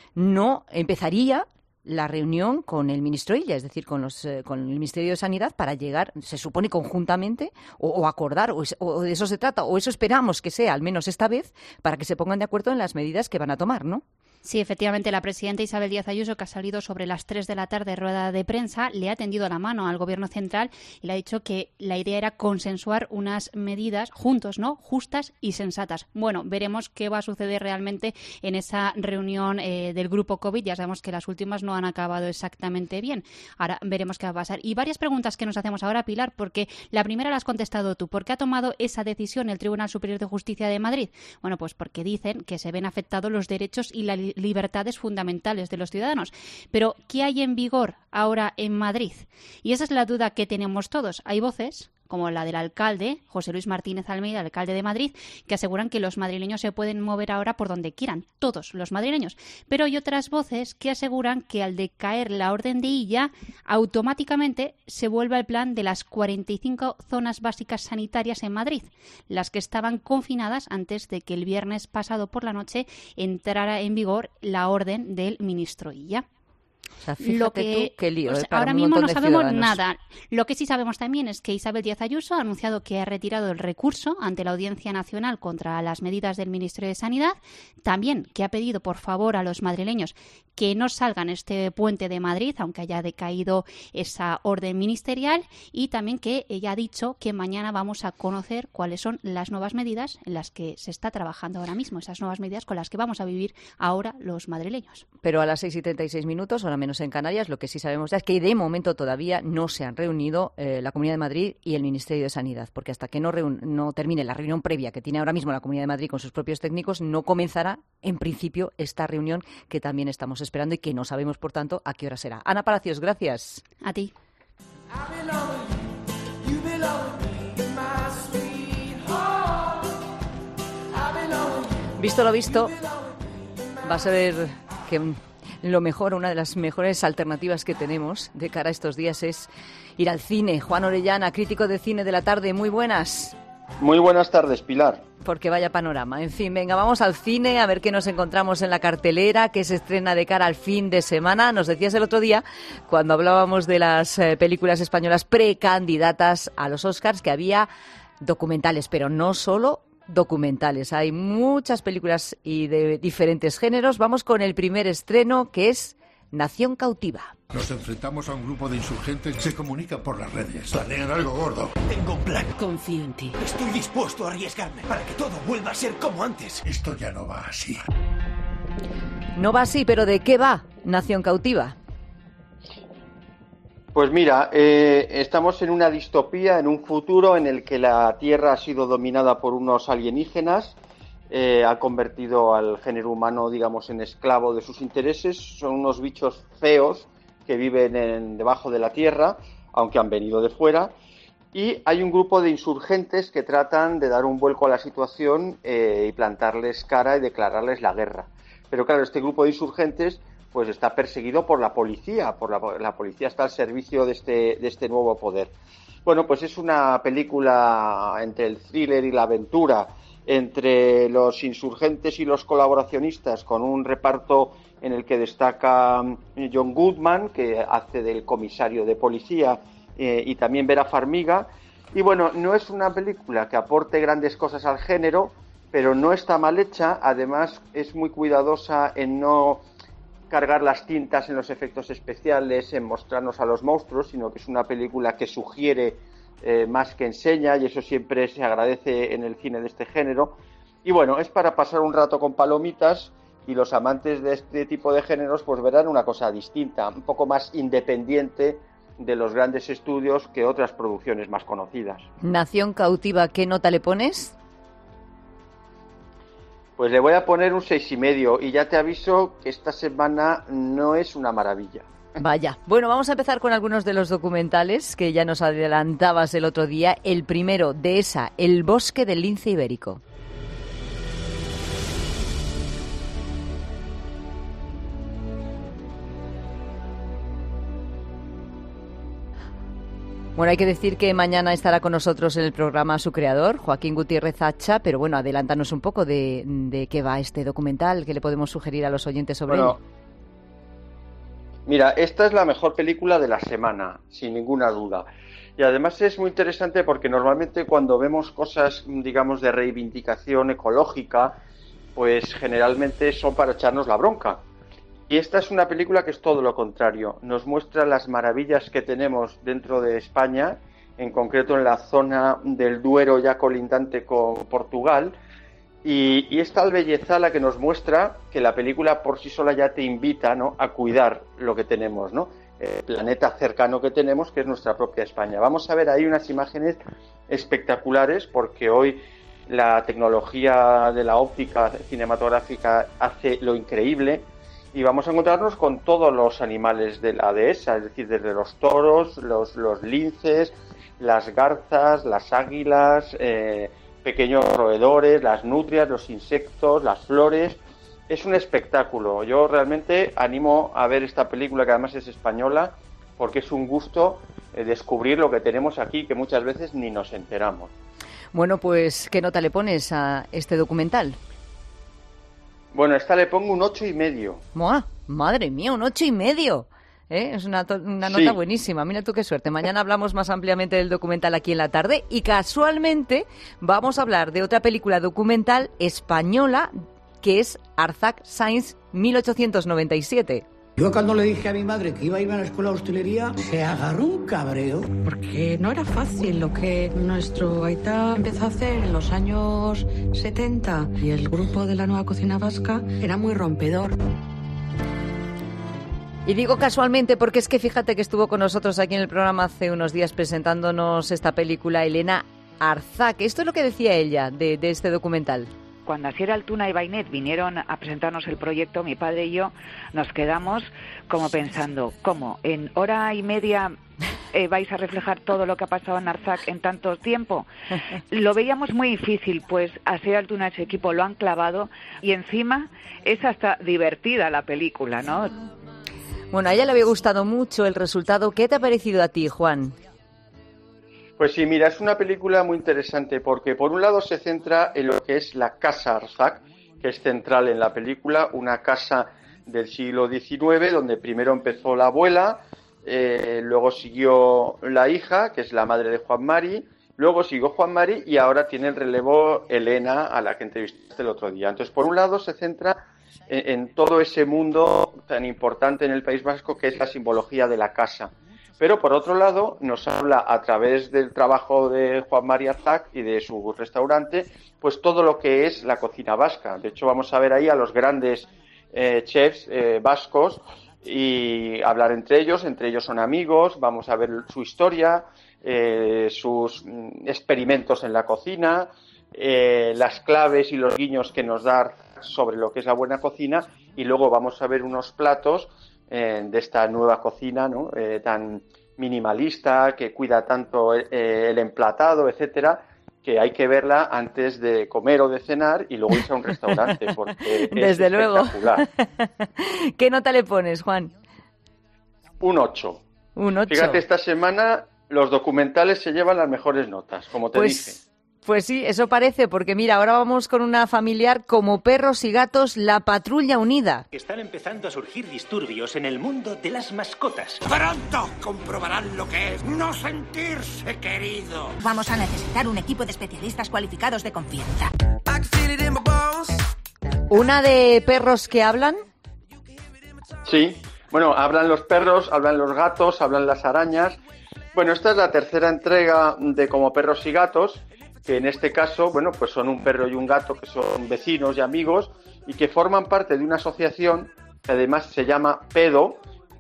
no empezaría la reunión con el ministro Illa, es decir, con el Ministerio de Sanidad, para llegar, se supone, conjuntamente o acordar, o de eso se trata, o eso esperamos que sea, al menos esta vez, para que se pongan de acuerdo en las medidas que van a tomar, ¿no? Sí, efectivamente, la presidenta Isabel Díaz Ayuso, que ha salido sobre las 3 de la tarde rueda de prensa, le ha tendido la mano al Gobierno central y le ha dicho que la idea era consensuar unas medidas juntos, ¿no?, justas y sensatas. Bueno, veremos qué va a suceder realmente en esa reunión del grupo COVID. Ya sabemos que las últimas no han acabado exactamente bien. Ahora veremos qué va a pasar. Y varias preguntas que nos hacemos ahora, Pilar, porque la primera la has contestado tú. ¿Por qué ha tomado esa decisión el Tribunal Superior de Justicia de Madrid? Bueno, pues porque dicen que se ven afectados los derechos y la libertades fundamentales de los ciudadanos. Pero, ¿qué hay en vigor ahora en Madrid? Y esa es la duda que tenemos todos. Hay voces, como la del alcalde, José Luis Martínez Almeida, alcalde de Madrid, que aseguran que los madrileños se pueden mover ahora por donde quieran, todos los madrileños. Pero hay otras voces que aseguran que al decaer la orden de Illa, automáticamente se vuelve al plan de las 45 zonas básicas sanitarias en Madrid, las que estaban confinadas antes de que el viernes pasado por la noche entrara en vigor la orden del ministro Illa. O sea, fíjate tú qué lío, ahora mismo no sabemos nada. Lo que sí sabemos también es que Isabel Díaz Ayuso ha anunciado que ha retirado el recurso ante la Audiencia Nacional contra las medidas del Ministerio de Sanidad. También que ha pedido, por favor, a los madrileños que no salgan este puente de Madrid, aunque haya decaído esa orden ministerial. Y también que ella ha dicho que mañana vamos a conocer cuáles son las nuevas medidas en las que se está trabajando ahora mismo, esas nuevas medidas con las que vamos a vivir ahora los madrileños. Pero a las 6:36, ahora menos en Canarias, lo que sí sabemos ya es que de momento todavía no se han reunido la Comunidad de Madrid y el Ministerio de Sanidad, porque hasta que no termine la reunión previa que tiene ahora mismo la Comunidad de Madrid con sus propios técnicos, no comenzará en principio esta reunión que también estamos esperando y que no sabemos, por tanto, a qué hora será. Ana Palacios, gracias. A ti. Visto lo visto, va a ser que lo mejor, una de las mejores alternativas que tenemos de cara a estos días es ir al cine. Juan Orellana, crítico de cine de la tarde, muy buenas. Muy buenas tardes, Pilar. Porque vaya panorama. En fin, venga, vamos al cine a ver qué nos encontramos en la cartelera, qué se estrena de cara al fin de semana. Nos decías el otro día, cuando hablábamos de las películas españolas precandidatas a los Oscars, que había documentales, pero no solo documentales. Hay muchas películas y de diferentes géneros. Vamos con el primer estreno, que es Nación Cautiva. Nos enfrentamos a un grupo de insurgentes que se comunican por las redes. Planean algo gordo. Tengo un plan. Confío en ti. Estoy dispuesto a arriesgarme para que todo vuelva a ser como antes. Esto ya no va así. No va así, pero ¿de qué va Nación Cautiva? Pues mira, estamos en una distopía, en un futuro en el que la Tierra ha sido dominada por unos alienígenas, ha convertido al género humano, digamos, en esclavo de sus intereses. Son unos bichos feos que viven debajo de la Tierra, aunque han venido de fuera. Y hay un grupo de insurgentes que tratan de dar un vuelco a la situación y plantarles cara y declararles la guerra. Pero claro, este grupo de insurgentes pues está perseguido por la policía, la policía está al servicio de este nuevo poder. Bueno, pues es una película entre el thriller y la aventura, entre los insurgentes y los colaboracionistas, con un reparto en el que destaca John Goodman, que hace del comisario de policía, y también Vera Farmiga. Y bueno, no es una película que aporte grandes cosas al género, pero no está mal hecha. Además, es muy cuidadosa en no cargar las tintas en los efectos especiales, en mostrarnos a los monstruos, sino que es una película que sugiere más que enseña, y eso siempre se agradece en el cine de este género. Y bueno, es para pasar un rato con palomitas, y los amantes de este tipo de géneros pues verán una cosa distinta, un poco más independiente de los grandes estudios que otras producciones más conocidas. Nación Cautiva, ¿qué nota le pones? Pues le voy a poner un 6,5, y ya te aviso que esta semana no es una maravilla. Vaya. Bueno, vamos a empezar con algunos de los documentales que ya nos adelantabas el otro día. El primero, Dehesa, el bosque del lince ibérico. Bueno, hay que decir que mañana estará con nosotros en el programa su creador, Joaquín Gutiérrez Hacha, pero bueno, adelántanos un poco de qué va este documental, qué le podemos sugerir a los oyentes sobre él. Mira, esta es la mejor película de la semana, sin ninguna duda. Y además es muy interesante porque normalmente cuando vemos cosas, digamos, de reivindicación ecológica, pues generalmente son para echarnos la bronca. Y esta es una película que es todo lo contrario. Nos muestra las maravillas que tenemos dentro de España, en concreto en la zona del Duero ya colindante con Portugal. Y es tal belleza la que nos muestra que la película por sí sola ya te invita, ¿no?, a cuidar lo que tenemos, ¿no?, el planeta cercano que tenemos, que es nuestra propia España. Vamos a ver ahí unas imágenes espectaculares, porque hoy la tecnología de la óptica cinematográfica hace lo increíble, y vamos a encontrarnos con todos los animales de la dehesa, es decir, desde los toros, los linces, las garzas, las águilas, pequeños roedores, las nutrias, los insectos, las flores. Es un espectáculo. Yo realmente animo a ver esta película, que además es española, porque es un gusto descubrir lo que tenemos aquí, que muchas veces ni nos enteramos. Bueno, pues, ¿qué nota le pones a este documental? Bueno, a esta le pongo un 8,5. ¡Mua! ¡Madre mía, un 8,5! Es una nota Sí. buenísima. Mira tú qué suerte. Mañana hablamos más ampliamente del documental aquí en la tarde, y casualmente vamos a hablar de otra película documental española, que es Arzac Sainz 1897. Yo cuando le dije a mi madre que iba a ir a la escuela de hostelería, se agarró un cabreo. Porque no era fácil lo que nuestro Aita empezó a hacer en los años 70, y el grupo de la Nueva Cocina Vasca era muy rompedor. Y digo casualmente porque es que fíjate que estuvo con nosotros aquí en el programa hace unos días presentándonos esta película Elena Arzac. Esto es lo que decía ella de este documental. Cuando Asier Altuna y Bainet vinieron a presentarnos el proyecto, mi padre y yo nos quedamos como pensando, ¿cómo? ¿En hora y media vais a reflejar todo lo que ha pasado en Arzac en tanto tiempo? Lo veíamos muy difícil, pues Asier Altuna y su equipo lo han clavado, y encima es hasta divertida la película, ¿no? Bueno, a ella le había gustado mucho el resultado. ¿Qué te ha parecido a ti, Juan? Pues sí, mira, es una película muy interesante porque por un lado se centra en lo que es la casa Arzac, que es central en la película, una casa del siglo XIX donde primero empezó la abuela, luego siguió la hija, que es la madre de Juan Mari, luego siguió Juan Mari y ahora tiene el relevo Elena, a la que entrevistaste el otro día. Entonces, por un lado se centra en todo ese mundo tan importante en el País Vasco que es la simbología de la casa. Pero por otro lado nos habla a través del trabajo de Juan Mari Arzac y de su restaurante, pues todo lo que es la cocina vasca. De hecho vamos a ver ahí a los grandes chefs vascos y hablar entre ellos son amigos, vamos a ver su historia, sus experimentos en la cocina, las claves y los guiños que nos da sobre lo que es la buena cocina, y luego vamos a ver unos platos de esta nueva cocina, ¿no?, tan minimalista, que cuida tanto el emplatado, etcétera, que hay que verla antes de comer o de cenar y luego irse a un restaurante, porque desde es luego. Espectacular. ¿Qué nota le pones, Juan? Un 8. Un 8. Fíjate, esta semana los documentales se llevan las mejores notas, como te dije. Pues sí, eso parece, porque mira, ahora vamos con una familiar como Perros y Gatos, la Patrulla Unida. Están empezando a surgir disturbios en el mundo de las mascotas. Pronto comprobarán lo que es no sentirse querido. Vamos a necesitar un equipo de especialistas cualificados de confianza. ¿Una de perros que hablan? Sí, bueno, hablan los perros, hablan los gatos, hablan las arañas. Bueno, esta es la tercera entrega de Como perros y gatos, que en este caso, bueno, pues son un perro y un gato que son vecinos y amigos y que forman parte de una asociación que además se llama Pedo,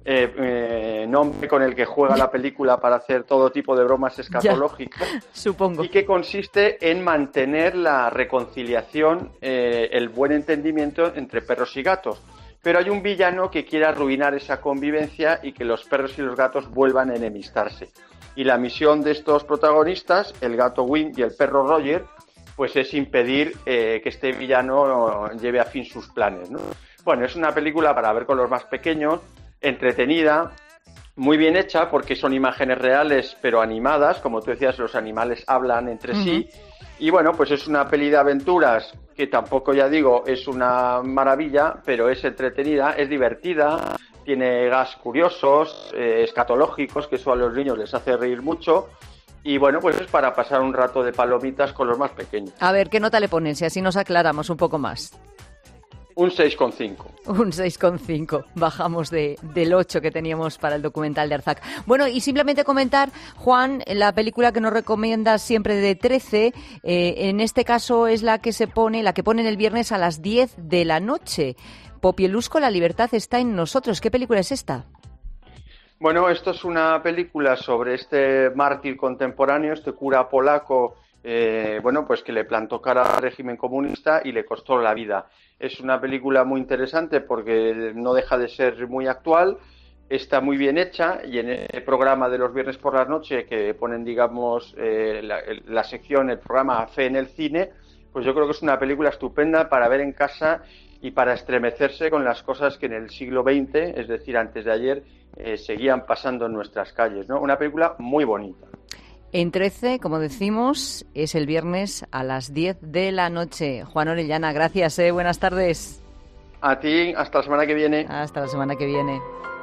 nombre con el que juega la película para hacer todo tipo de bromas escatológicas. Ya, supongo. Y que consiste en mantener la reconciliación, el buen entendimiento entre perros y gatos. Pero hay un villano que quiere arruinar esa convivencia y que los perros y los gatos vuelvan a enemistarse. Y la misión de estos protagonistas, el gato Win y el perro Roger, pues es impedir que este villano lleve a fin sus planes, ¿no? Bueno, es una película para ver con los más pequeños, entretenida, muy bien hecha porque son imágenes reales pero animadas, como tú decías, los animales hablan entre sí. Y bueno, pues es una peli de aventuras que tampoco, ya digo, es una maravilla, pero es entretenida, es divertida, tiene gags curiosos, escatológicos, que eso a los niños les hace reír mucho. Y bueno, pues es para pasar un rato de palomitas con los más pequeños. A ver, ¿qué nota le ponen? Si así nos aclaramos un poco más. Un 6,5. Un 6,5. Bajamos del 8 que teníamos para el documental de Arzac. Bueno, y simplemente comentar, Juan, la película que nos recomiendas siempre de 13, en este caso es la que ponen el viernes a las 10 de la noche. Popielusco, la libertad está en nosotros. ¿Qué película es esta? Bueno, esto es una película sobre este mártir contemporáneo, este cura polaco, bueno, pues que le plantó cara al régimen comunista y le costó la vida. Es una película muy interesante porque no deja de ser muy actual, está muy bien hecha y en el programa de los viernes por la noche que ponen, digamos, la sección, el programa Fe en el Cine, pues yo creo que es una película estupenda para ver en casa y para estremecerse con las cosas que en el siglo XX, es decir, antes de ayer, seguían pasando en nuestras calles, ¿no? Una película muy bonita. En 13, como decimos, es el viernes a las 10 de la noche. Juan Orellana, gracias, buenas tardes. A ti, hasta la semana que viene. Hasta la semana que viene.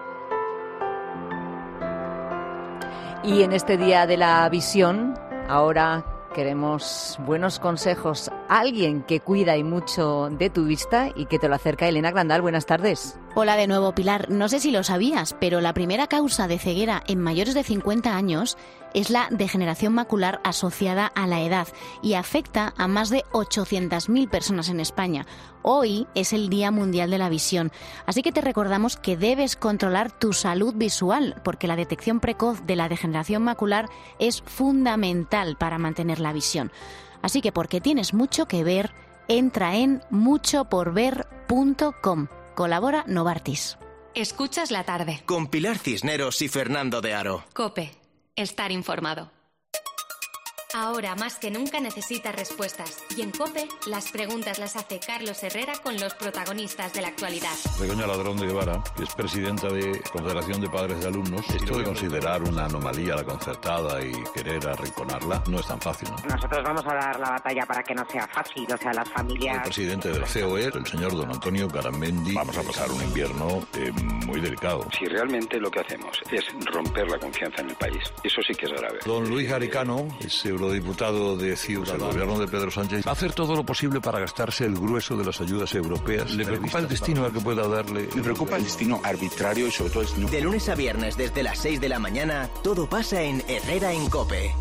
Y en este Día de la Visión, ahora queremos buenos consejos. Alguien que cuida y mucho de tu vista y que te lo acerca. Elena Grandal, buenas tardes. Hola de nuevo, Pilar. No sé si lo sabías, pero la primera causa de ceguera en mayores de 50 años es la degeneración macular asociada a la edad y afecta a más de 800.000 personas en España. Hoy es el Día Mundial de la Visión, así que te recordamos que debes controlar tu salud visual, porque la detección precoz de la degeneración macular es fundamental para mantener la visión. Así que porque tienes mucho que ver, entra en muchoporver.com. Colabora Novartis. Escuchas la tarde. Con Pilar Cisneros y Fernando de Aro. COPE. Estar informado. Ahora más que nunca necesitas respuestas. Y en COPE, las preguntas las hace Carlos Herrera con los protagonistas de la actualidad. Begoña Ladrón de Guevara, que es presidenta de Confederación de Padres de Alumnos. Esto de considerar una anomalía la concertada y querer arrinconarla no es tan fácil, ¿no? Nosotros vamos a dar la batalla para que no sea fácil, o sea, las familias... El presidente del COE, el señor don Antonio Garamendi, vamos a pasar un invierno muy delicado. Si realmente lo que hacemos es romper la confianza en el país, eso sí que es grave. Don Luis Garicano, es eurodiputado de CiU del gobierno de Pedro Sánchez, va a hacer todo lo posible para gastarse el grueso de las ayudas europeas. ¿Le preocupa el destino al que pueda darle? Me preocupa el destino arbitrario y sobre todo el destino... De lunes a viernes desde las 6 de la mañana, todo pasa en Herrera en COPE.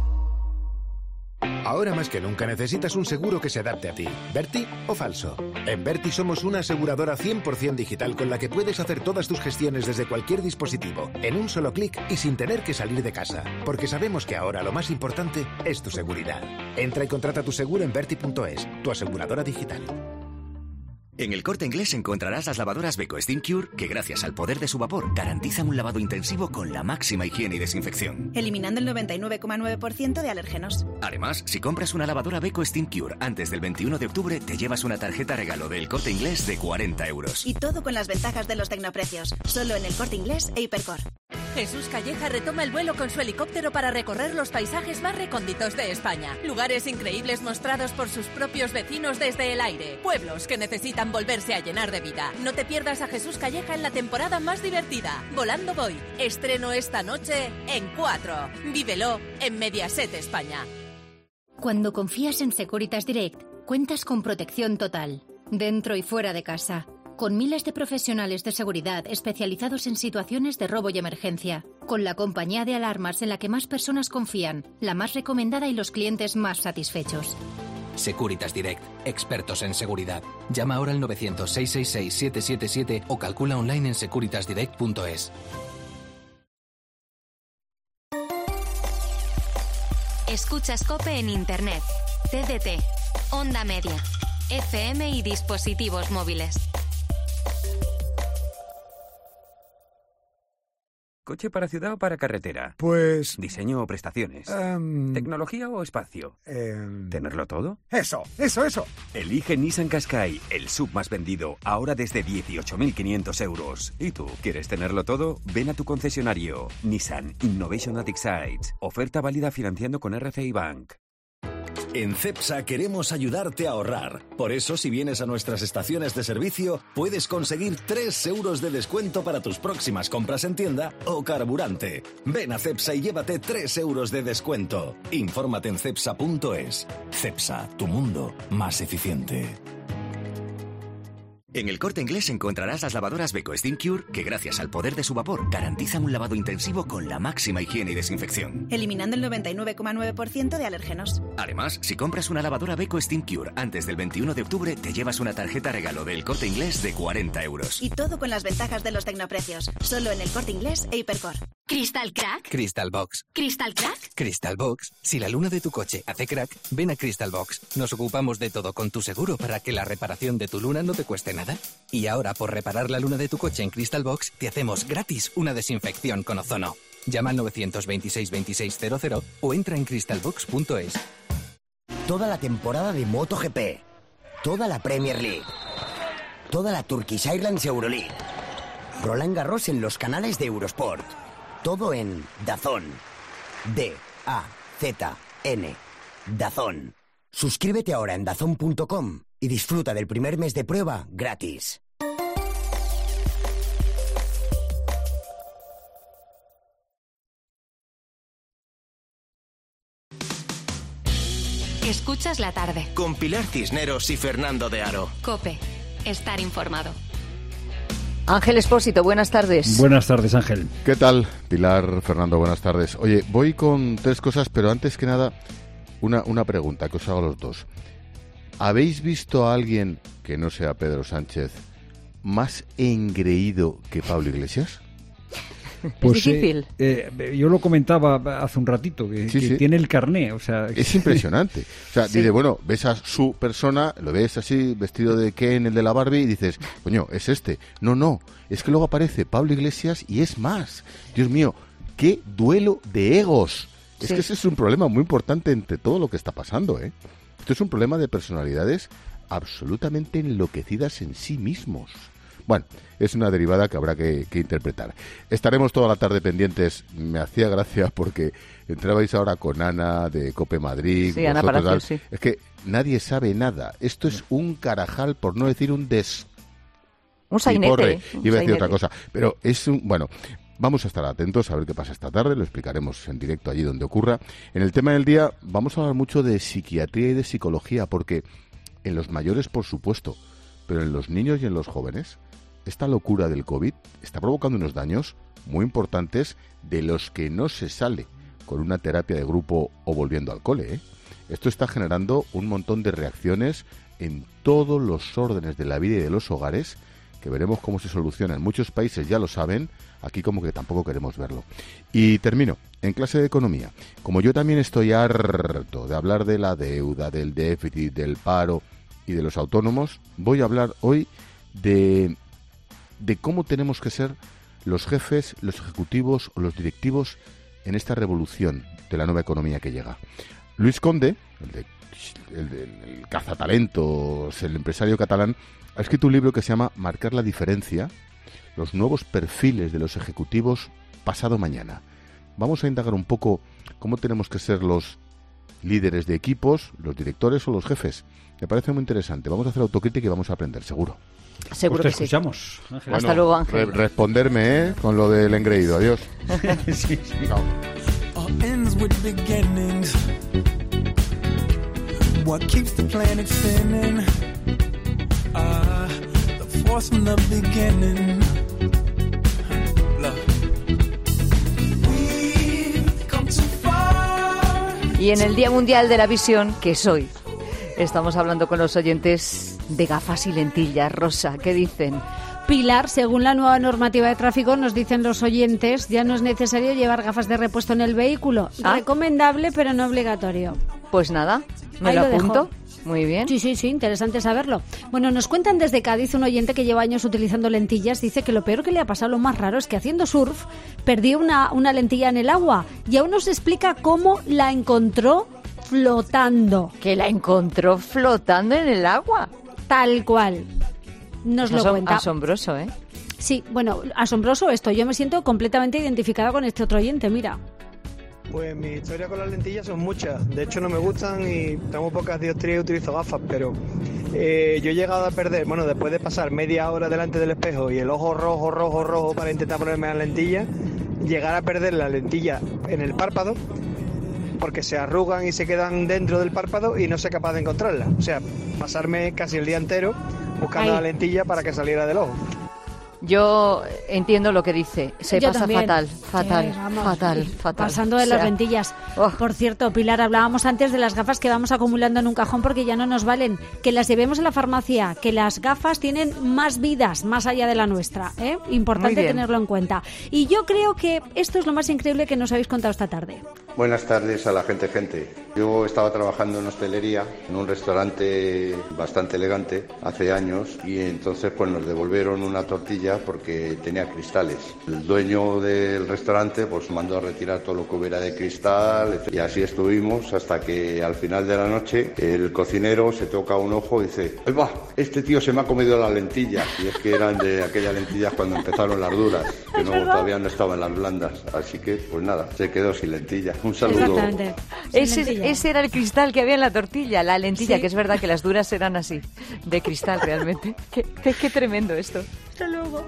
Ahora más que nunca necesitas un seguro que se adapte a ti. ¿Verti o falso? En Verti somos una aseguradora 100% digital con la que puedes hacer todas tus gestiones desde cualquier dispositivo, en un solo clic y sin tener que salir de casa. Porque sabemos que ahora lo más importante es tu seguridad. Entra y contrata tu seguro en Verti.es, tu aseguradora digital. En el Corte Inglés encontrarás las lavadoras Beko Steam Cure que gracias al poder de su vapor garantizan un lavado intensivo con la máxima higiene y desinfección. Eliminando el 99,9% de alérgenos. Además, si compras una lavadora Beko Steam Cure antes del 21 de octubre, te llevas una tarjeta regalo del Corte Inglés de 40 euros. Y todo con las ventajas de los tecnoprecios. Solo en el Corte Inglés e Hipercor. Jesús Calleja retoma el vuelo con su helicóptero para recorrer los paisajes más recónditos de España. Lugares increíbles mostrados por sus propios vecinos desde el aire. Pueblos que necesitan volverse a llenar de vida. No te pierdas a Jesús Calleja en la temporada más divertida. Volando voy. Estreno esta noche en 4. Vívelo en Mediaset España. Cuando confías en Securitas Direct, cuentas con protección total, dentro y fuera de casa, con miles de profesionales de seguridad especializados en situaciones de robo y emergencia, con la compañía de alarmas en la que más personas confían, la más recomendada y los clientes más satisfechos. Securitas Direct, expertos en seguridad. Llama ahora al 900-666-777 o calcula online en securitasdirect.es. Escuchas COPE en Internet, TDT, Onda Media, FM y dispositivos móviles. ¿Coche para ciudad o para carretera? Pues... ¿Diseño o prestaciones? ¿Tecnología o espacio? ¿Tenerlo todo? Eso. Elige Nissan Qashqai, el SUV más vendido, ahora desde 18.500 euros. ¿Y tú, quieres tenerlo todo? Ven a tu concesionario. Nissan Innovation at Excites. Oferta válida financiando con RCI Bank. En CEPSA queremos ayudarte a ahorrar. Por eso, si vienes a nuestras estaciones de servicio, puedes conseguir 3 euros de descuento para tus próximas compras en tienda o carburante. Ven a CEPSA y llévate 3 euros de descuento. Infórmate en cepsa.es. CEPSA, tu mundo más eficiente. En el Corte Inglés encontrarás las lavadoras Beko Steam Cure que, gracias al poder de su vapor, garantizan un lavado intensivo con la máxima higiene y desinfección. Eliminando el 99,9% de alérgenos. Además, si compras una lavadora Beko Steam Cure antes del 21 de octubre, te llevas una tarjeta regalo del Corte Inglés de 40 euros. Y todo con las ventajas de los tecnoprecios. Solo en el Corte Inglés e Hipercor. ¿Crystal Crack? Crystal Box. ¿Crystal Crack? Crystal Box. Si la luna de tu coche hace crack, ven a Crystal Box. Nos ocupamos de todo con tu seguro para que la reparación de tu luna no te cueste nada. Y ahora, por reparar la luna de tu coche en Crystal Box, te hacemos gratis una desinfección con ozono. Llama al 926 2600 o entra en crystalbox.es. Toda la temporada de MotoGP. Toda la Premier League. Toda la Turkish Airlines Euroleague. Roland Garros en los canales de Eurosport. Todo en DAZN. D-A-Z-N. DAZN. Suscríbete ahora en dazn.com y disfruta del primer mes de prueba gratis. Escuchas la tarde. Con Pilar Cisneros y Fernando de Aro. COPE. Estar informado. Ángel Expósito, buenas tardes. Buenas tardes, Ángel. ¿Qué tal, Pilar, Fernando? Buenas tardes. Oye, voy con 3 cosas, pero antes que nada, una pregunta que os hago a los dos. ¿Habéis visto a alguien, que no sea Pedro Sánchez, más engreído que Pablo Iglesias? Pues, es difícil. Yo lo comentaba hace un ratito, que tiene el carné. O sea, es impresionante. O sea, dice, bueno, ves a su persona, lo ves así, vestido de Ken, el de la Barbie, y dices, coño, es este. No, es que luego aparece Pablo Iglesias y es más. Dios mío, qué duelo de egos. Es que ese es un problema muy importante entre todo lo que está pasando, ¿eh? Esto es un problema de personalidades absolutamente enloquecidas en sí mismos. Bueno, es una derivada que habrá que interpretar. Estaremos toda la tarde pendientes. Me hacía gracia porque entrabais ahora con Ana de COPE Madrid. Sí, Ana Palacios, sí. Es que nadie sabe nada. Esto es un carajal, por no decir un sainete. Iba a decir otra cosa. Pero es un... Bueno, vamos a estar atentos a ver qué pasa esta tarde. Lo explicaremos en directo allí donde ocurra. En el tema del día vamos a hablar mucho de psiquiatría y de psicología, porque en los mayores, por supuesto, pero en los niños y en los jóvenes, esta locura del COVID está provocando unos daños muy importantes de los que no se sale con una terapia de grupo o volviendo al cole, ¿eh? Esto está generando un montón de reacciones en todos los órdenes de la vida y de los hogares, que veremos cómo se solucionan. Muchos países ya lo saben, aquí como que tampoco queremos verlo. Y termino, en clase de economía. Como yo también estoy harto de hablar de la deuda, del déficit, del paro y de los autónomos, voy a hablar hoy de cómo tenemos que ser los jefes, los ejecutivos o los directivos en esta revolución de la nueva economía que llega. Luis Conde, el cazatalentos, el empresario catalán, ha escrito un libro que se llama Marcar la diferencia, los nuevos perfiles de los ejecutivos pasado mañana. Vamos a indagar un poco cómo tenemos que ser los líderes de equipos, los directores o los jefes. Me parece muy interesante. Vamos a hacer autocrítica y vamos a aprender, seguro. Seguro pues que escuchamos, sí. Ángel. Hasta luego, Ángel. Responderme, con lo del engreído. Adiós. Sí. Chao. what keeps the planet spinning. The force from the beginning. Love. We've come too far. Y en el Día Mundial de la Visión, que es hoy, estamos hablando con los oyentes de gafas y lentillas. Rosa, ¿qué dicen? Pilar, según la nueva normativa de tráfico, nos dicen los oyentes, ya no es necesario llevar gafas de repuesto en el vehículo. Recomendable, pero no obligatorio. Pues nada, me lo apunto. Muy bien. Sí, interesante saberlo. Bueno, nos cuentan desde Cádiz un oyente que lleva años utilizando lentillas. Dice que lo peor que le ha pasado, lo más raro, es que haciendo surf perdió una lentilla en el agua y aún nos explica cómo la encontró flotando. ¿Que la encontró flotando en el agua? Tal cual. Nos lo cuenta. Asombroso, ¿eh? Sí, bueno, asombroso esto. Yo me siento completamente identificada con este otro oyente, mira. Pues mi historia con las lentillas son muchas. De hecho, no me gustan y tengo pocas dioptrías y utilizo gafas, pero yo he llegado a perder, bueno, después de pasar media hora delante del espejo y el ojo rojo para intentar ponerme las lentillas, llegar a perder la lentilla en el párpado porque se arrugan y se quedan dentro del párpado y no soy capaz de encontrarla. O sea, pasarme casi el día entero buscando la lentilla para que saliera del ojo. Yo entiendo lo que dice. Se pasa también. fatal. Pasando de las lentillas. Por cierto, Pilar, hablábamos antes de las gafas que vamos acumulando en un cajón porque ya no nos valen. Que las llevemos a la farmacia, que las gafas tienen más vidas más allá de la nuestra, ¿eh? Importante tenerlo en cuenta. Y yo creo que esto es lo más increíble que nos habéis contado esta tarde. Buenas tardes a la gente. Yo estaba trabajando en hostelería, en un restaurante bastante elegante, hace años, y entonces pues nos devolvieron una tortilla porque tenía cristales. El dueño del restaurante pues mandó a retirar todo lo que hubiera de cristal, y así estuvimos hasta que al final de la noche el cocinero se toca un ojo y dice: ¡ay va! Este tío se me ha comido las lentillas. Y es que eran de aquellas lentillas cuando empezaron las duras, que todavía no estaban las blandas. Así que pues nada, se quedó sin lentillas. Un saludo. Exactamente. Ese era el cristal que había en la tortilla, la lentilla, que es verdad que las duras eran así, de cristal realmente. Qué tremendo esto. Hasta luego.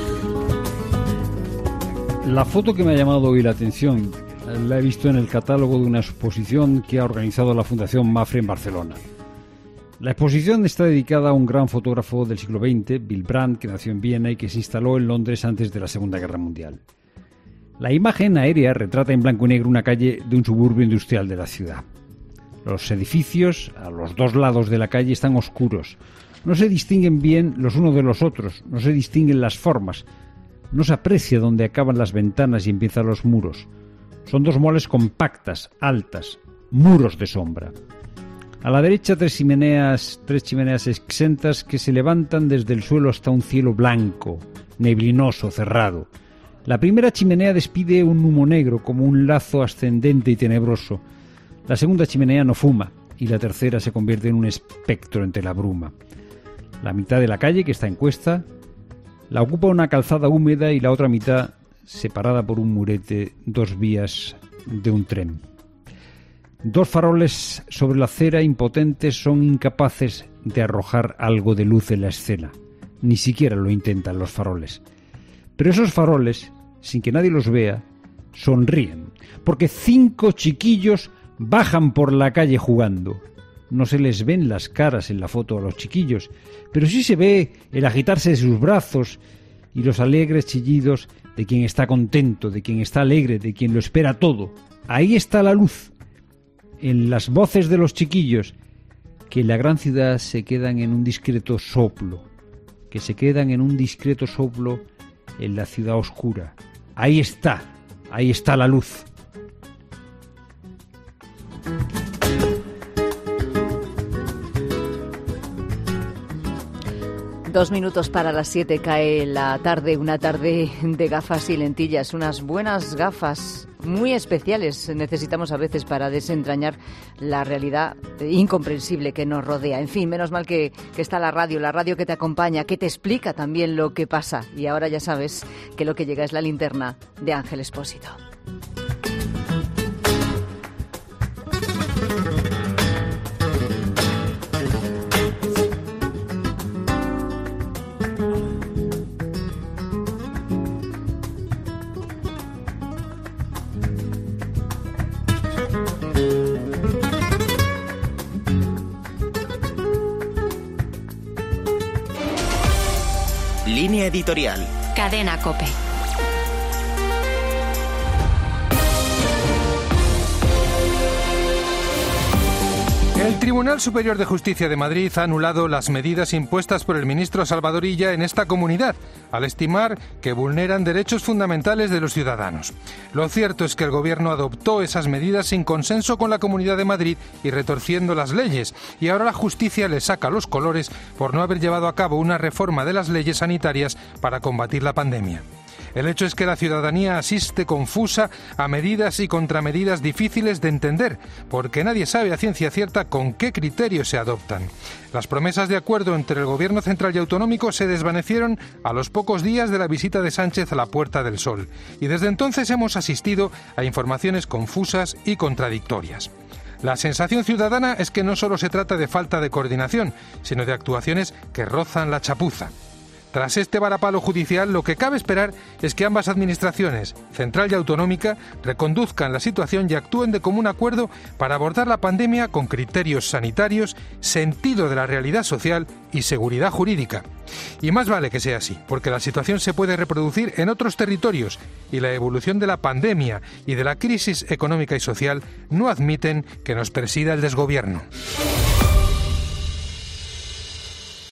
La foto que me ha llamado hoy la atención la he visto en el catálogo de una exposición que ha organizado la Fundación Mafre en Barcelona. La exposición está dedicada a un gran fotógrafo del siglo XX, Bill Brandt, que nació en Viena y que se instaló en Londres antes de la Segunda Guerra Mundial. La imagen aérea retrata en blanco y negro una calle de un suburbio industrial de la ciudad. Los edificios a los dos lados de la calle están oscuros. No se distinguen bien los unos de los otros, no se distinguen las formas. No se aprecia dónde acaban las ventanas y empiezan los muros. Son dos moles compactas, altas, muros de sombra. A la derecha tres chimeneas exentas que se levantan desde el suelo hasta un cielo blanco, neblinoso, cerrado. La primera chimenea despide un humo negro como un lazo ascendente y tenebroso. La segunda chimenea no fuma y la tercera se convierte en un espectro entre la bruma. La mitad de la calle, que está en cuesta, la ocupa una calzada húmeda y la otra mitad separada por un murete, dos vías de un tren. Dos faroles sobre la acera impotentes son incapaces de arrojar algo de luz en la escena. Ni siquiera lo intentan los faroles. Pero esos faroles, sin que nadie los vea, sonríen, porque 5 chiquillos bajan por la calle jugando. No se les ven las caras en la foto a los chiquillos, pero sí se ve el agitarse de sus brazos y los alegres chillidos de quien está contento, de quien está alegre, de quien lo espera todo. Ahí está la luz, en las voces de los chiquillos, que en la gran ciudad se quedan en un discreto soplo, en la ciudad oscura. Ahí está la luz. Dos minutos para las 7 cae la tarde, una tarde de gafas y lentillas, unas buenas gafas muy especiales necesitamos a veces para desentrañar la realidad incomprensible que nos rodea. En fin, menos mal que está la radio que te acompaña, que te explica también lo que pasa. Y ahora ya sabes que lo que llega es la linterna de Ángel Expósito. Línea editorial. Cadena COPE. El Tribunal Superior de Justicia de Madrid ha anulado las medidas impuestas por el ministro Salvador Illa en esta comunidad, al estimar que vulneran derechos fundamentales de los ciudadanos. Lo cierto es que el Gobierno adoptó esas medidas sin consenso con la Comunidad de Madrid y retorciendo las leyes, y ahora la justicia le saca los colores por no haber llevado a cabo una reforma de las leyes sanitarias para combatir la pandemia. El hecho es que la ciudadanía asiste confusa a medidas y contramedidas difíciles de entender, porque nadie sabe a ciencia cierta con qué criterios se adoptan. Las promesas de acuerdo entre el Gobierno central y autonómico se desvanecieron a los pocos días de la visita de Sánchez a la Puerta del Sol, y desde entonces hemos asistido a informaciones confusas y contradictorias. La sensación ciudadana es que no solo se trata de falta de coordinación, sino de actuaciones que rozan la chapuza. Tras este varapalo judicial, lo que cabe esperar es que ambas administraciones, central y autonómica, reconduzcan la situación y actúen de común acuerdo para abordar la pandemia con criterios sanitarios, sentido de la realidad social y seguridad jurídica. Y más vale que sea así, porque la situación se puede reproducir en otros territorios y la evolución de la pandemia y de la crisis económica y social no admiten que nos presida el desgobierno.